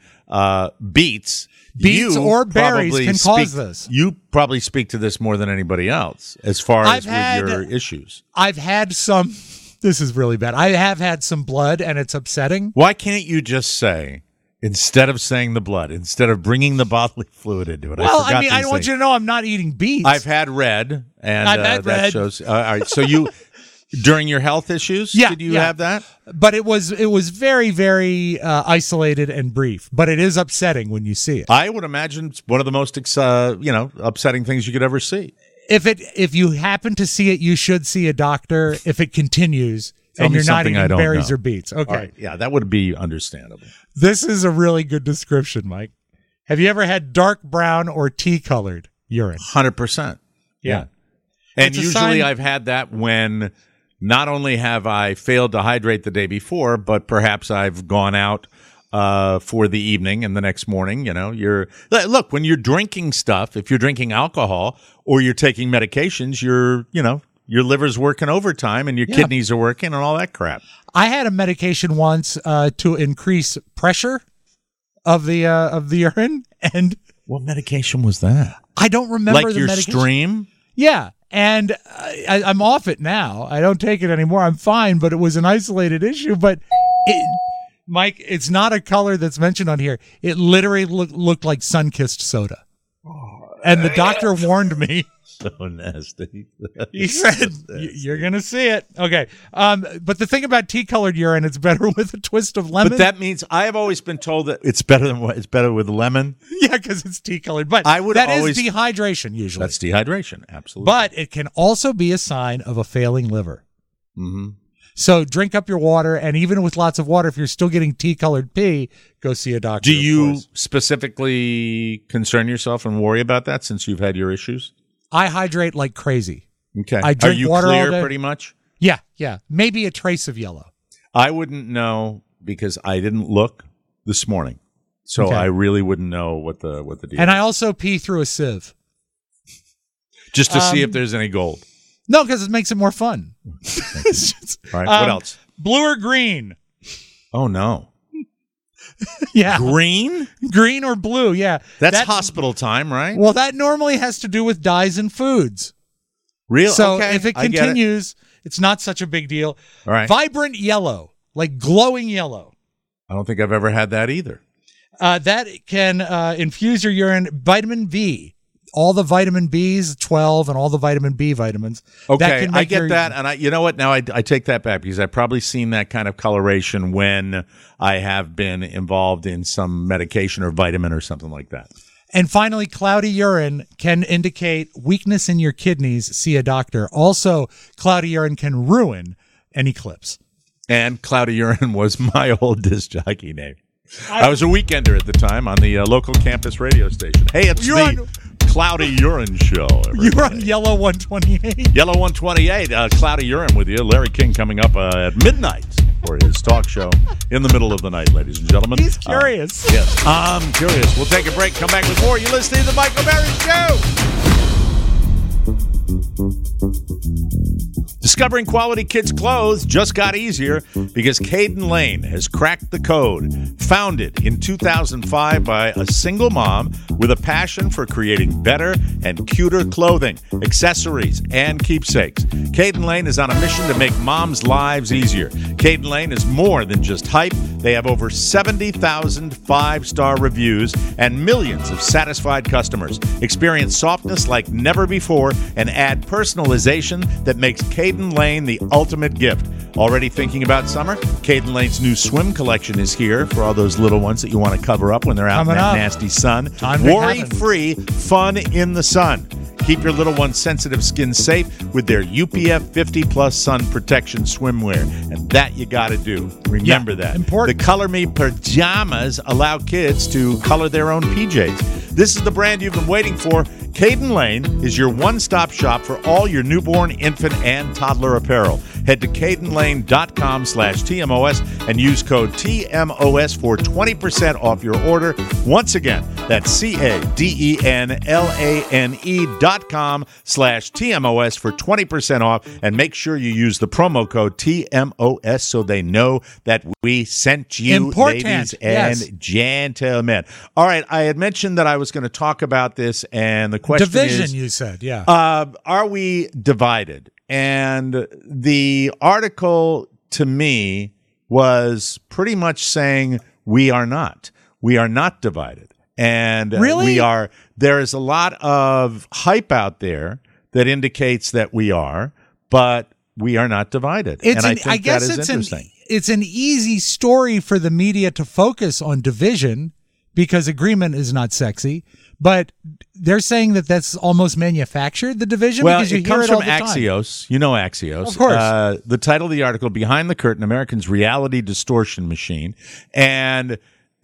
beets. Beets You or berries probably can cause this. You probably speak to this more than anybody else as far as I've had- with your issues. I've had some, this is really bad. I have had some blood and it's upsetting. Why can't you just say, instead of saying the blood, instead of bringing the bodily fluid into it? Well, forgot I mean, I these want things. you to know I'm not eating beets. I've had red, and I've had that red. shows. All right, so you during your health issues, Yeah, did you yeah. have that? But it was very, very isolated and brief. But it is upsetting when you see it. I would imagine it's one of the most upsetting things you could ever see. If you happen to see it, you should see a doctor. If it continues Tell and me you're not something I eating don't berries know. or beets, okay. All right, yeah, that would be understandable. This is a really good description, Mike. Have you ever had dark brown or tea colored urine? 100%. Yeah. And It's a usually sign- I've had that when not only have I failed to hydrate the day before, but perhaps I've gone out for the evening and the next morning, look, when you're drinking stuff, if you're drinking alcohol or you're taking medications, your liver's working overtime and your Yeah. kidneys are working and all that crap. I had a medication once to increase pressure of the urine, and What medication was that? I don't remember Like the your medication. stream? Yeah, and I'm off it now. I don't take it anymore. I'm fine, but it was an isolated issue. But Mike, it's not a color that's mentioned on here. It literally looked like sun-kissed soda. And the doctor warned me. So nasty. He said, "You're gonna see it." Okay, but the thing about tea-colored urine, it's better with a twist of lemon. But that means I have always been told that it's better with lemon. yeah, because it's tea-colored. But I would that is always- dehydration usually. That's dehydration, absolutely. But it can also be a sign of a failing liver. Mm-hmm. So drink up your water, and even with lots of water, if you're still getting tea-colored pee, go see a doctor. Do you of course. specifically concern yourself and worry about that since you've had your issues? I hydrate like crazy. Okay. I drink Are you water all clear day. pretty much? Yeah. Maybe a trace of yellow. I wouldn't know because I didn't look this morning. So Okay. I really wouldn't know what the deal And is. I also pee through a sieve. Just to see if there's any gold. No, because it makes it more fun. It's just- All right. What else? Blue or green? Oh, no. Yeah. Green? Green or blue, yeah. That's That- hospital time, right? Well, that normally has to do with dyes in foods. Real? So okay, if it I get continues, it's not such a big deal. All right. Vibrant yellow, like glowing yellow. I don't think I've ever had that either. That can infuse your urine. Vitamin B. All the vitamin Bs, 12, and all the vitamin B vitamins. Okay, that can I make get your- that, and you know what? Now I take that back because I've probably seen that kind of coloration when I have been involved in some medication or vitamin or something like that. And finally, cloudy urine can indicate weakness in your kidneys. See a doctor. Also, cloudy urine can ruin an eclipse. And Cloudy Urine was my old disc jockey name. I was a weekender at the time on the local campus radio station. Hey, it's You're the Cloudy Urine Show. You were on everybody. Yellow 128. Yellow 128, Cloudy Urine with you. Larry King coming up at midnight for his talk show in the middle of the night, ladies and gentlemen. He's curious. Yes, I'm curious. We'll take a break, come back with more. You're listening to The Michael Berry Show. Discovering quality kids' clothes just got easier because Caden Lane has cracked the code. Founded in 2005 by a single mom with a passion for creating better and cuter clothing, accessories, and keepsakes. Caden Lane is on a mission to make moms' lives easier. Caden Lane is more than just hype. They have over 70,000 five-star reviews and millions of satisfied customers. Experience softness like never before and add personalization that makes Caden Lane the ultimate gift. Already thinking about summer? Caden Lane's new swim collection is here for all those little ones that you want to cover up when they're out Coming in that up. nasty sun. Time to have it. Worry-free fun in the sun. Keep your little one's sensitive skin safe with their UPF 50-plus sun protection swimwear. And that you got to do. Remember Yeah, that. important. The Color Me pajamas allow kids to color their own PJs. This is the brand you've been waiting for. Caden Lane is your one-stop shop for all your newborn, infant, and toddler apparel. Head to cadenlane.com/TMOS and use code TMOS for 20% off your order. Once again, that's CADENLANE.com/TMOS for 20% off. And make sure you use the promo code TMOS so they know that we sent you, Important, ladies and yes. gentlemen. All right, I had mentioned that I was going to talk about this, and the question Division, is, you said, yeah. are we divided? And the article to me was pretty much saying we are not. We are not divided. And Really? we are. There is a lot of hype out there that indicates that we are, but we are not divided. And I think guess that is it's interesting. it's an easy story for the media to focus on division because agreement is not sexy. But they're saying that that's almost manufactured, the division, Well, because you it hear comes it all from the time. Axios. You know Axios. Of course. The title of the article, Behind the Curtain, Americans' Reality Distortion Machine. And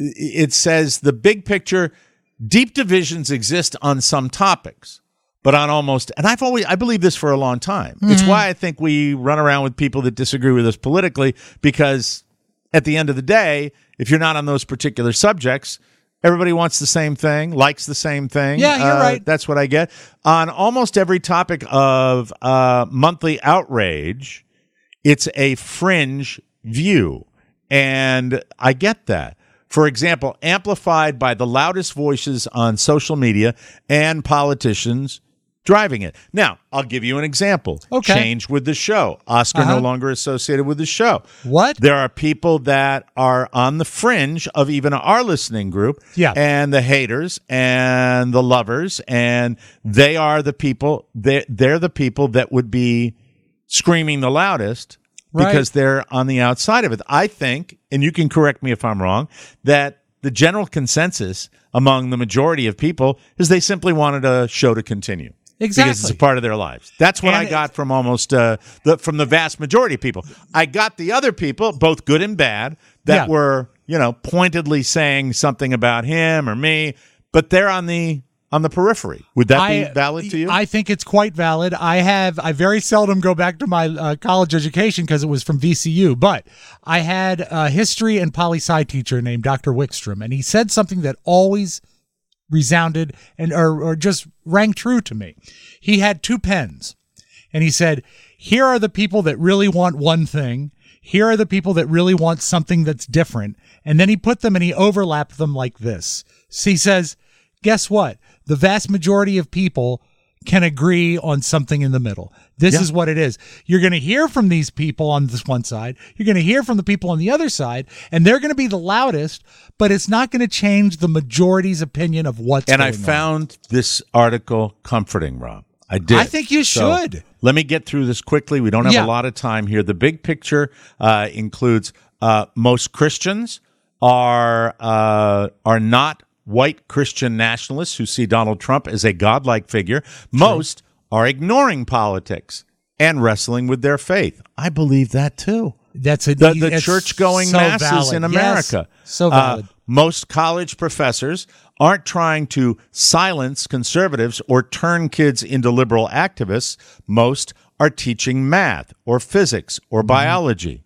it says the big picture, deep divisions exist on some topics, but on almost, and I believe this for a long time. It's why I think we run around with people that disagree with us politically, because at the end of the day, if you're not on those particular subjects, everybody wants the same thing, likes the same thing. Yeah, you're right. That's what I get. On almost every topic of monthly outrage, it's a fringe view. And I get that. For example, amplified by the loudest voices on social media and politicians driving it. Now, I'll give you an example. Okay. Change with the show. Oscar no longer associated with the show. What? There are people that are on the fringe of even our listening group. Yeah. And the haters and the lovers, and they are the people, they're the people that would be screaming the loudest because they're on the outside of it. I think, and you can correct me if I'm wrong, that the general consensus among the majority of people is they simply wanted a show to continue. Exactly. Because it's a part of their lives. That's what And I got from almost from the vast majority of people. I got the other people, both good and bad, that were, pointedly saying something about him or me, but they're on the periphery. Would that be valid to you? I think it's quite valid. I very seldom go back to my college education because it was from VCU, but I had a history and poli-sci teacher named Dr. Wickstrom, and he said something that always resounded and or just rang true to me. He had two pens, and he said, here are the people that really want one thing. Here are the people that really want something that's different. And then he put them and he overlapped them like this. So he says, guess what? The vast majority of people can agree on something in the middle. This is what it is. You're going to hear from these people on this one side. You're going to hear from the people on the other side, and they're going to be the loudest, but it's not going to change the majority's opinion of what's going on. And I found this article comforting, Rob. I did. I think you should. Let me get through this quickly. We don't have a lot of time here. The big picture includes most Christians are not white Christian nationalists who see Donald Trump as a godlike figure. Most are ignoring politics and wrestling with their faith. I believe that too. That's the church-going masses valid. in America. Yes, so valid. Most college professors aren't trying to silence conservatives or turn kids into liberal activists. Most are teaching math or physics or biology.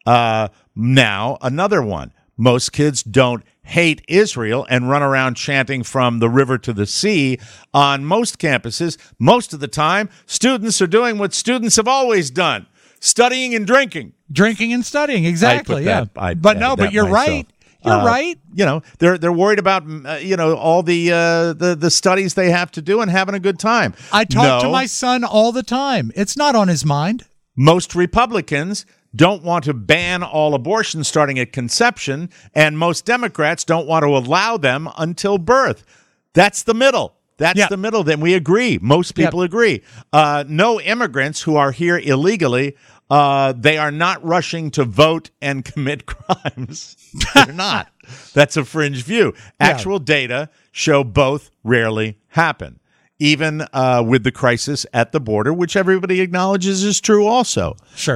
Now, another one. Most kids don't hate Israel and run around chanting from the river to the sea on most campuses. Most of the time, students are doing what students have always done, studying and drinking. Drinking and studying, exactly, but you're right. You're right. They're worried about all the studies they have to do and having a good time. I talk to my son all the time. It's not on his mind. Most Republicans don't want to ban all abortions starting at conception, and most Democrats don't want to allow them until birth. That's the middle. That's the middle. Then we agree. Most people agree. No immigrants who are here illegally, they are not rushing to vote and commit crimes. They're not. That's a fringe view. Actual data show both rarely happen. Even with the crisis at the border, which everybody acknowledges is true also. Sure.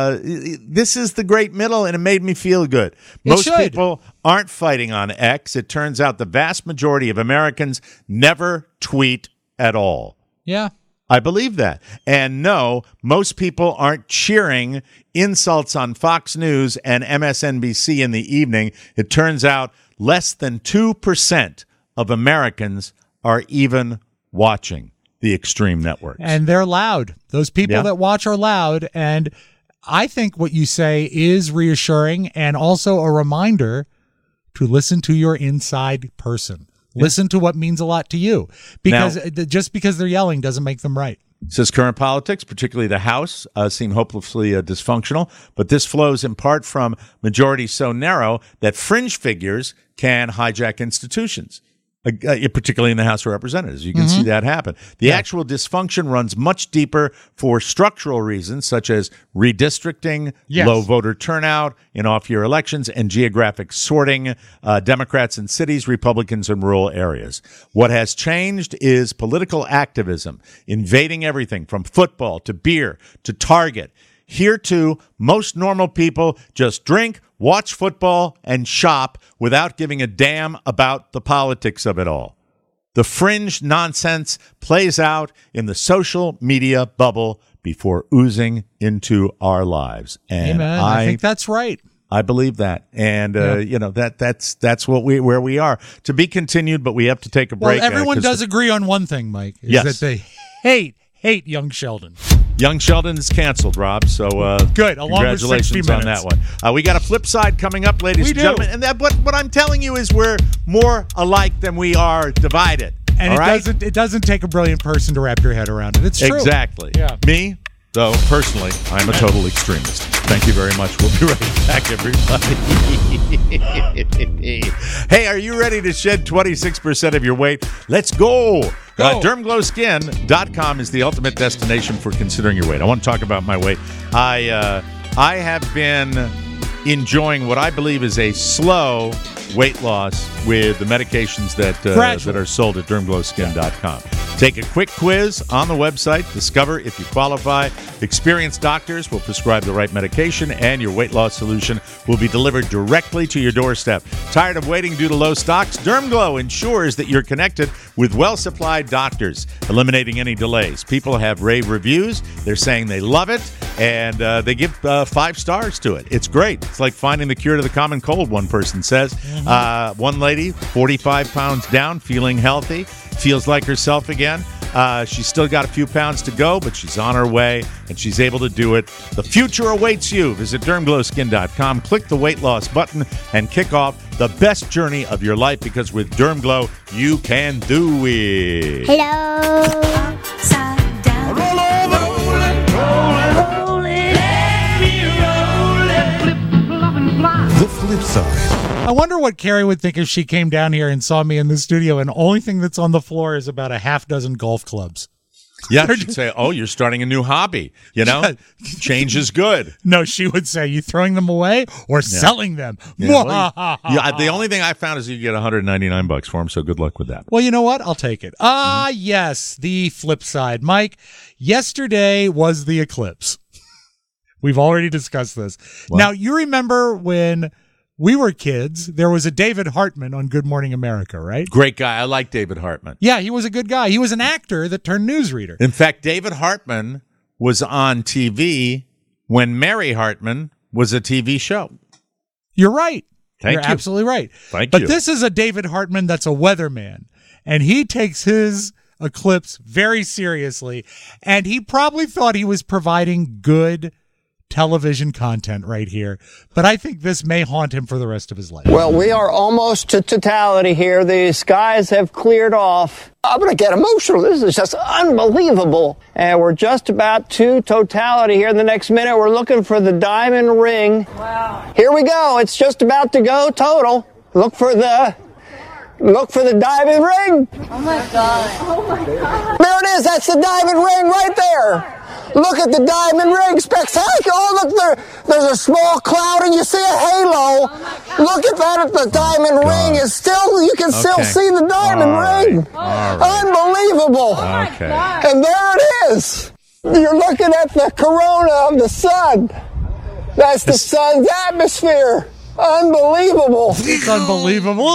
This is the great middle, and it made me feel good. Most people aren't fighting on X. It turns out the vast majority of Americans never tweet at all. Yeah. I believe that. And no, most people aren't cheering insults on Fox News and MSNBC in the evening. It turns out less than 2% of Americans are even watching the extreme networks. And they're loud. Those people that watch are loud. And I think what you say is reassuring and also a reminder to listen to your inside person. Listen to what means a lot to you. Because just because they're yelling doesn't make them right. Says current politics, particularly the House, seem hopelessly dysfunctional, but this flows in part from majorities so narrow that fringe figures can hijack institutions. Particularly in the House of Representatives. You can see that happen. The actual dysfunction runs much deeper for structural reasons, such as redistricting, low voter turnout in off-year elections, and geographic sorting, Democrats in cities, Republicans in rural areas. What has changed is political activism, invading everything from football to beer to Target. Here, too, most normal people just drink, watch football, and shop without giving a damn about the politics of it all. The fringe nonsense plays out in the social media bubble before oozing into our lives. And Amen. I think that's right. I believe that. And, that's where we are. To be continued, but we have to take a break. Well, everyone does agree on one thing, Mike, is that they hate young Sheldon. Young Sheldon is canceled, Rob. So good. Along congratulations with 60 on that one. We got a flip side coming up, ladies and gentlemen. And what I'm telling you is we're more alike than we are divided. And it doesn't take a brilliant person to wrap your head around it. It's true. Exactly. Yeah. Me, though, personally, I'm a total extremist. Thank you very much. We'll be right back, everybody. Hey, are you ready to shed 26% of your weight? Let's go. DermGlowSkin.com is the ultimate destination for considering your weight. I want to talk about my weight. I have been enjoying what I believe is a slow weight loss with the medications that are sold at dermglowskin.com. Take a quick quiz on the website. Discover if you qualify. Experienced doctors will prescribe the right medication, and your weight loss solution will be delivered directly to your doorstep. Tired of waiting due to low stocks? DermGlow ensures that you're connected with well-supplied doctors, eliminating any delays. People have rave reviews. They're saying they love it, and they give 5 stars to it. It's great. It's like finding the cure to the common cold, one person says. One lady, 45 pounds down, feeling healthy, feels like herself again. She's still got a few pounds to go, but she's on her way, and she's able to do it. The future awaits you. Visit dermglowskin.com, click the weight loss button, and kick off the best journey of your life, because with DermGlow, you can do it. Hello. Upside down. Roll over. Roll it. Let me roll it. Flip, flop, and fly. The flip side. I wonder what Carrie would think if she came down here and saw me in the studio and the only thing that's on the floor is about a half dozen golf clubs. Yeah, she'd say, oh, you're starting a new hobby. You know, change is good. No, she would say, you throwing them away or selling them? Yeah, the only thing I found is you get $199 for them, so good luck with that. Well, you know what? I'll take it. Yes, the flip side. Mike, yesterday was the eclipse. We've already discussed this. What? Now, you remember when we were kids, there was a David Hartman on Good Morning America, right? Great guy. I like David Hartman. Yeah, he was a good guy. He was an actor that turned newsreader. In fact, David Hartman was on TV when Mary Hartman was a TV show. You're right. Thank You're you. absolutely right. Thank but you. This is a David Hartman that's a weatherman, and he takes his eclipse very seriously, and he probably thought he was providing good television content right here, but I think this may haunt him for the rest of his life. Well, we are almost to totality here. The skies have cleared off. I'm going to get emotional. This is just unbelievable. And we're just about to totality here in the next minute. We're looking for the diamond ring. Wow. Here we go. It's just about to go total. Look for the diamond ring. Oh my God. Oh my God. There it is. That's the diamond ring right there. Look at the diamond ring. Spectacular. Oh, look, there's a small cloud and you see a halo. Look at that. The diamond ring is still, you can still see the diamond ring. Unbelievable. Okay. And there it is. You're looking at the corona of the sun. That's the sun's atmosphere. Unbelievable. It's unbelievable.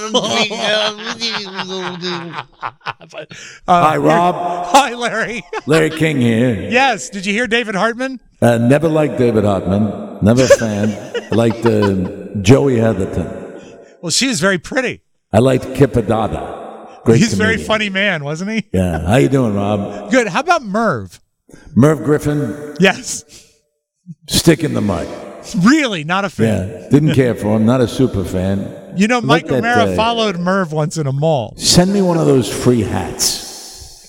Hi, Rob. Hi, Larry. Larry King here. Yes. Did you hear David Hartman? Never liked David Hartman. Never a fan. I liked Joey Heatherton. Well, she is very pretty. I liked Kip Adada. Great He's a very comedian. funny man, wasn't he? Yeah. How you doing, Rob? Good. How about Merv? Merv Griffin, Yes. stick in the mud. Really, not a fan. Yeah. Didn't care for him. Not a super fan. You know, Mike Looked at, O'Mara followed Merv once in a mall. Send me one of those free hats.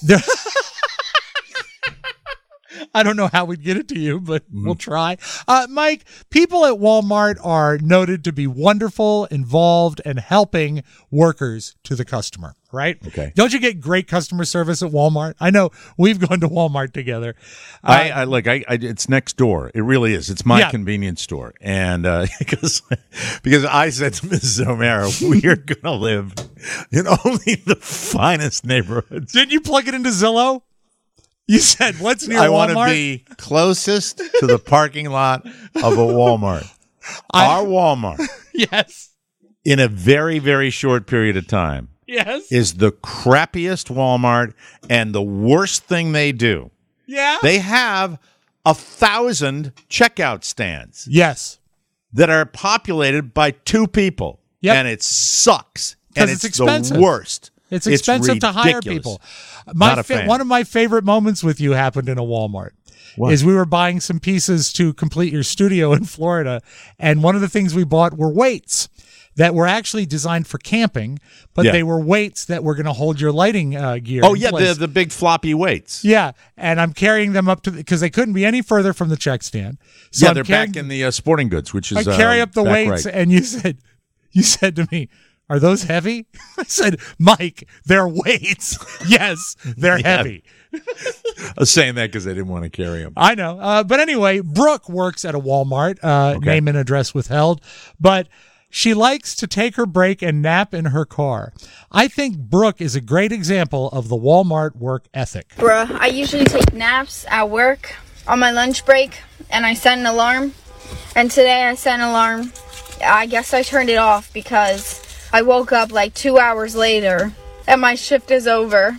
I don't know how we'd get it to you, but we'll try. Mike, people at Walmart are noted to be wonderful, involved, and helping workers to the customer, right? Okay. Don't you get great customer service at Walmart? I know we've gone to Walmart together. I it's next door. It really is. It's my Yeah. convenience store. And because I said to Mrs. O'Mara, we are going to live in only the finest neighborhoods. Didn't you plug it into Zillow? You said, what's near I Walmart? want to be closest to the parking lot of a Walmart. Our Walmart, Yes. in a very, very short period of time, Yes. is the crappiest Walmart, and the worst thing they do. Yeah. They have 1,000 checkout stands Yes. that are populated by 2 people. Yep. And it sucks. 'Cause And it's it's expensive. the worst. It's expensive to hire ridiculous. people. Not a fan. One of my favorite moments with you happened in a Walmart. What? Is we were buying some pieces to complete your studio in Florida, and one of the things we bought were weights that were actually designed for camping, but Yeah. they were weights that were going to hold your lighting gear. Oh, in yeah, place. the big floppy weights. Yeah, and I'm carrying them up to because they couldn't be any further from the check stand. So Yeah, I'm they're carrying, back in the sporting goods, which is I carry up the back weights, right. and you said to me, "Are those heavy?" I said, "Mike, they're weights. Yes, they're heavy." I was saying that because I didn't want to carry them. I know. But anyway, Brooke works at a Walmart, name and address withheld. But She likes to take her break and nap in her car. I think Brooke is a great example of the Walmart work ethic. Bruh, I usually take naps at work on my lunch break, and I set an alarm. And today I set an alarm. I guess I turned it off because I woke up like 2 hours later and my shift is over.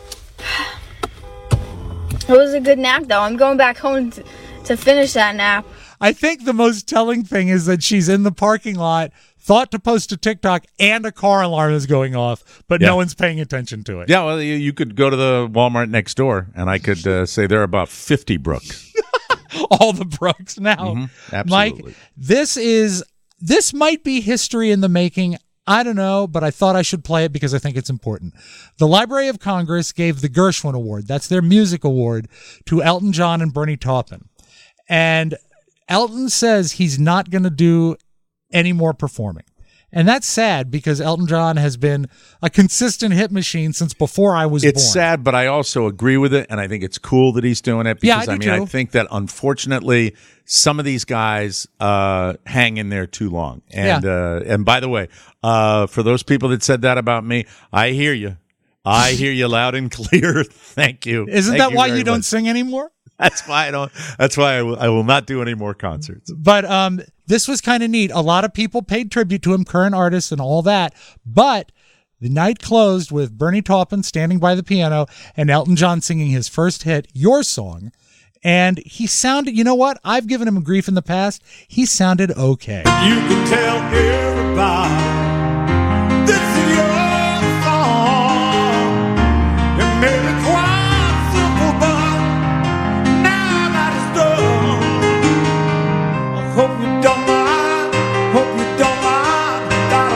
It was a good nap though. I'm going back home to finish that nap. I think the most telling thing is that she's in the parking lot, thought to post a TikTok, and a car alarm is going off, but no one's paying attention to it. Yeah, well, you could go to the Walmart next door, and I could say there are about 50 Brooks. All the Brooks now. Absolutely. Mike, this might be history in the making. I don't know, but I thought I should play it because I think it's important. The Library of Congress gave the Gershwin Award, that's their music award, to Elton John and Bernie Taupin. And Elton says he's not going to do any more performing. And that's sad because Elton John has been a consistent hit machine since before I was born. It's sad, but I also agree with it, and I think it's cool that he's doing it because, I think that unfortunately some of these guys hang in there too long. And by the way, for those people that said that about me, I hear you. I hear you loud and clear. Thank you. Isn't that why you don't sing anymore? That's why I don't. That's why I will not do any more concerts. But this was kind of neat. A lot of people paid tribute to him, current artists and all that. But the night closed with Bernie Taupin standing by the piano and Elton John singing his first hit, Your Song. And he sounded, you know what? I've given him grief in the past. He sounded okay. You can tell everybody this is your song. It may be quite simple, but now that it's done, I hope you don't mind, hope you don't mind that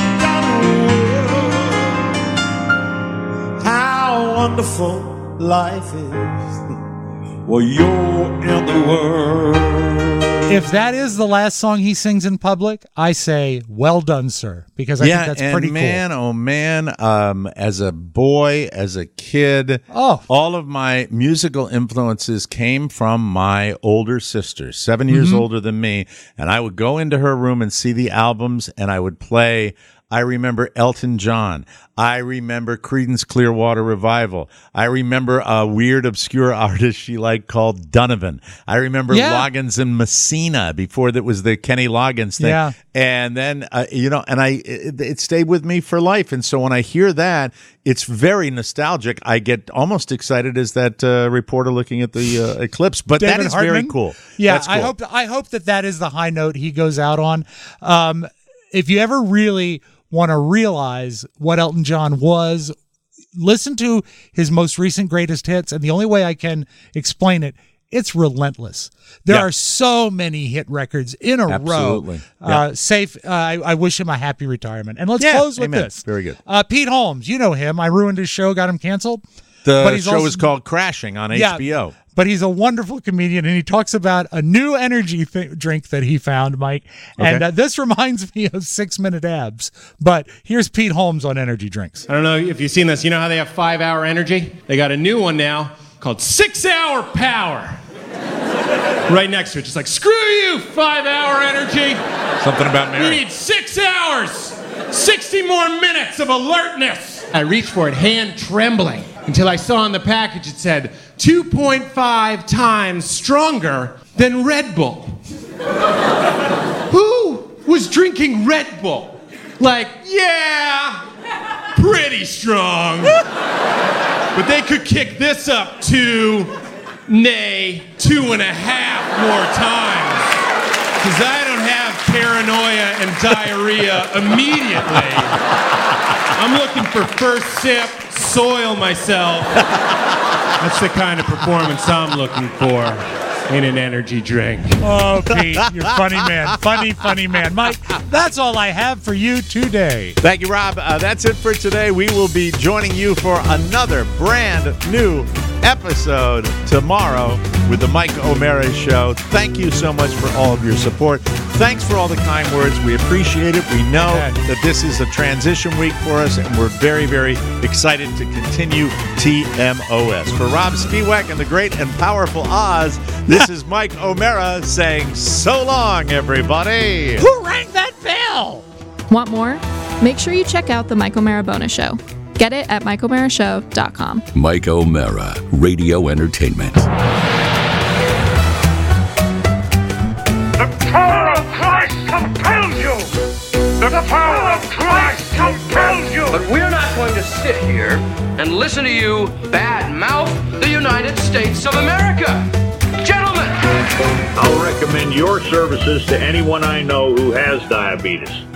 I put down the word. How wonderful life is. Well, you're in the world. If that is the last song he sings in public, I say, well done, sir, because I think that's pretty man, cool. oh man, as a boy, as a kid, all of my musical influences came from my older sister, 7 years older than me, and I would go into her room and see the albums, and I would play. I remember Elton John. I remember Creedence Clearwater Revival. I remember a weird, obscure artist she liked called Donovan. I remember Loggins and Messina before that was the Kenny Loggins thing. Yeah. And then, it stayed with me for life. And so when I hear that, it's very nostalgic. I get almost excited as that reporter looking at the eclipse. But David that is Hartman? very cool. Yeah, That's cool. I hope that is the high note he goes out on. If you ever really want to realize what Elton John was, listen to his most recent greatest hits, and the only way I can explain it, it's relentless. There are so many hit records in a row. Safe. I wish him a happy retirement. And let's close with this. Very good. Pete Holmes, you know him. I ruined his show, got him canceled. The show is called Crashing on HBO. But he's a wonderful comedian, and he talks about a new energy drink that he found, Mike. And this reminds me of 6 Minute Abs. But here's Pete Holmes on energy drinks. I don't know if you've seen this. You know how they have 5-hour energy? They got a new one now called 6-Hour Power. Right next to it, just like, screw you, 5-hour energy. Something about Mary. We need 6 hours, 60 more minutes of alertness. I reached for it, hand trembling, until I saw on the package it said 2.5 times stronger than Red Bull. Who was drinking Red Bull? Like, yeah, pretty strong. But they could kick this up to, nay, 2.5 more times. Because I don't have paranoia and diarrhea immediately. I'm looking for first sip, soil myself. That's the kind of performance I'm looking for in an energy drink. Oh, Pete, you're funny man. Funny man. Mike, that's all I have for you today. Thank you, Rob. That's it for today. We will be joining you for another brand new episode tomorrow with the Mike O'Mara Show. Thank you so much for all of your support. Thanks for all the kind words. We appreciate it. We know that this is a transition week for us, and we're very, very excited to continue TMOS. For Rob Spiewak and the great and powerful Oz, this is Mike O'Mara saying so long, everybody. Who rang that bell? Want more? Make sure you check out The Mike O'Mara Bonus Show. Get it at MikeO'MaraShow.com. Mike O'Mara, Radio Entertainment. The power of Christ compels you! The power of Christ compels you! But we're not going to sit here and listen to you bad-mouth the United States of America. Gentlemen! I'll recommend your services to anyone I know who has diabetes.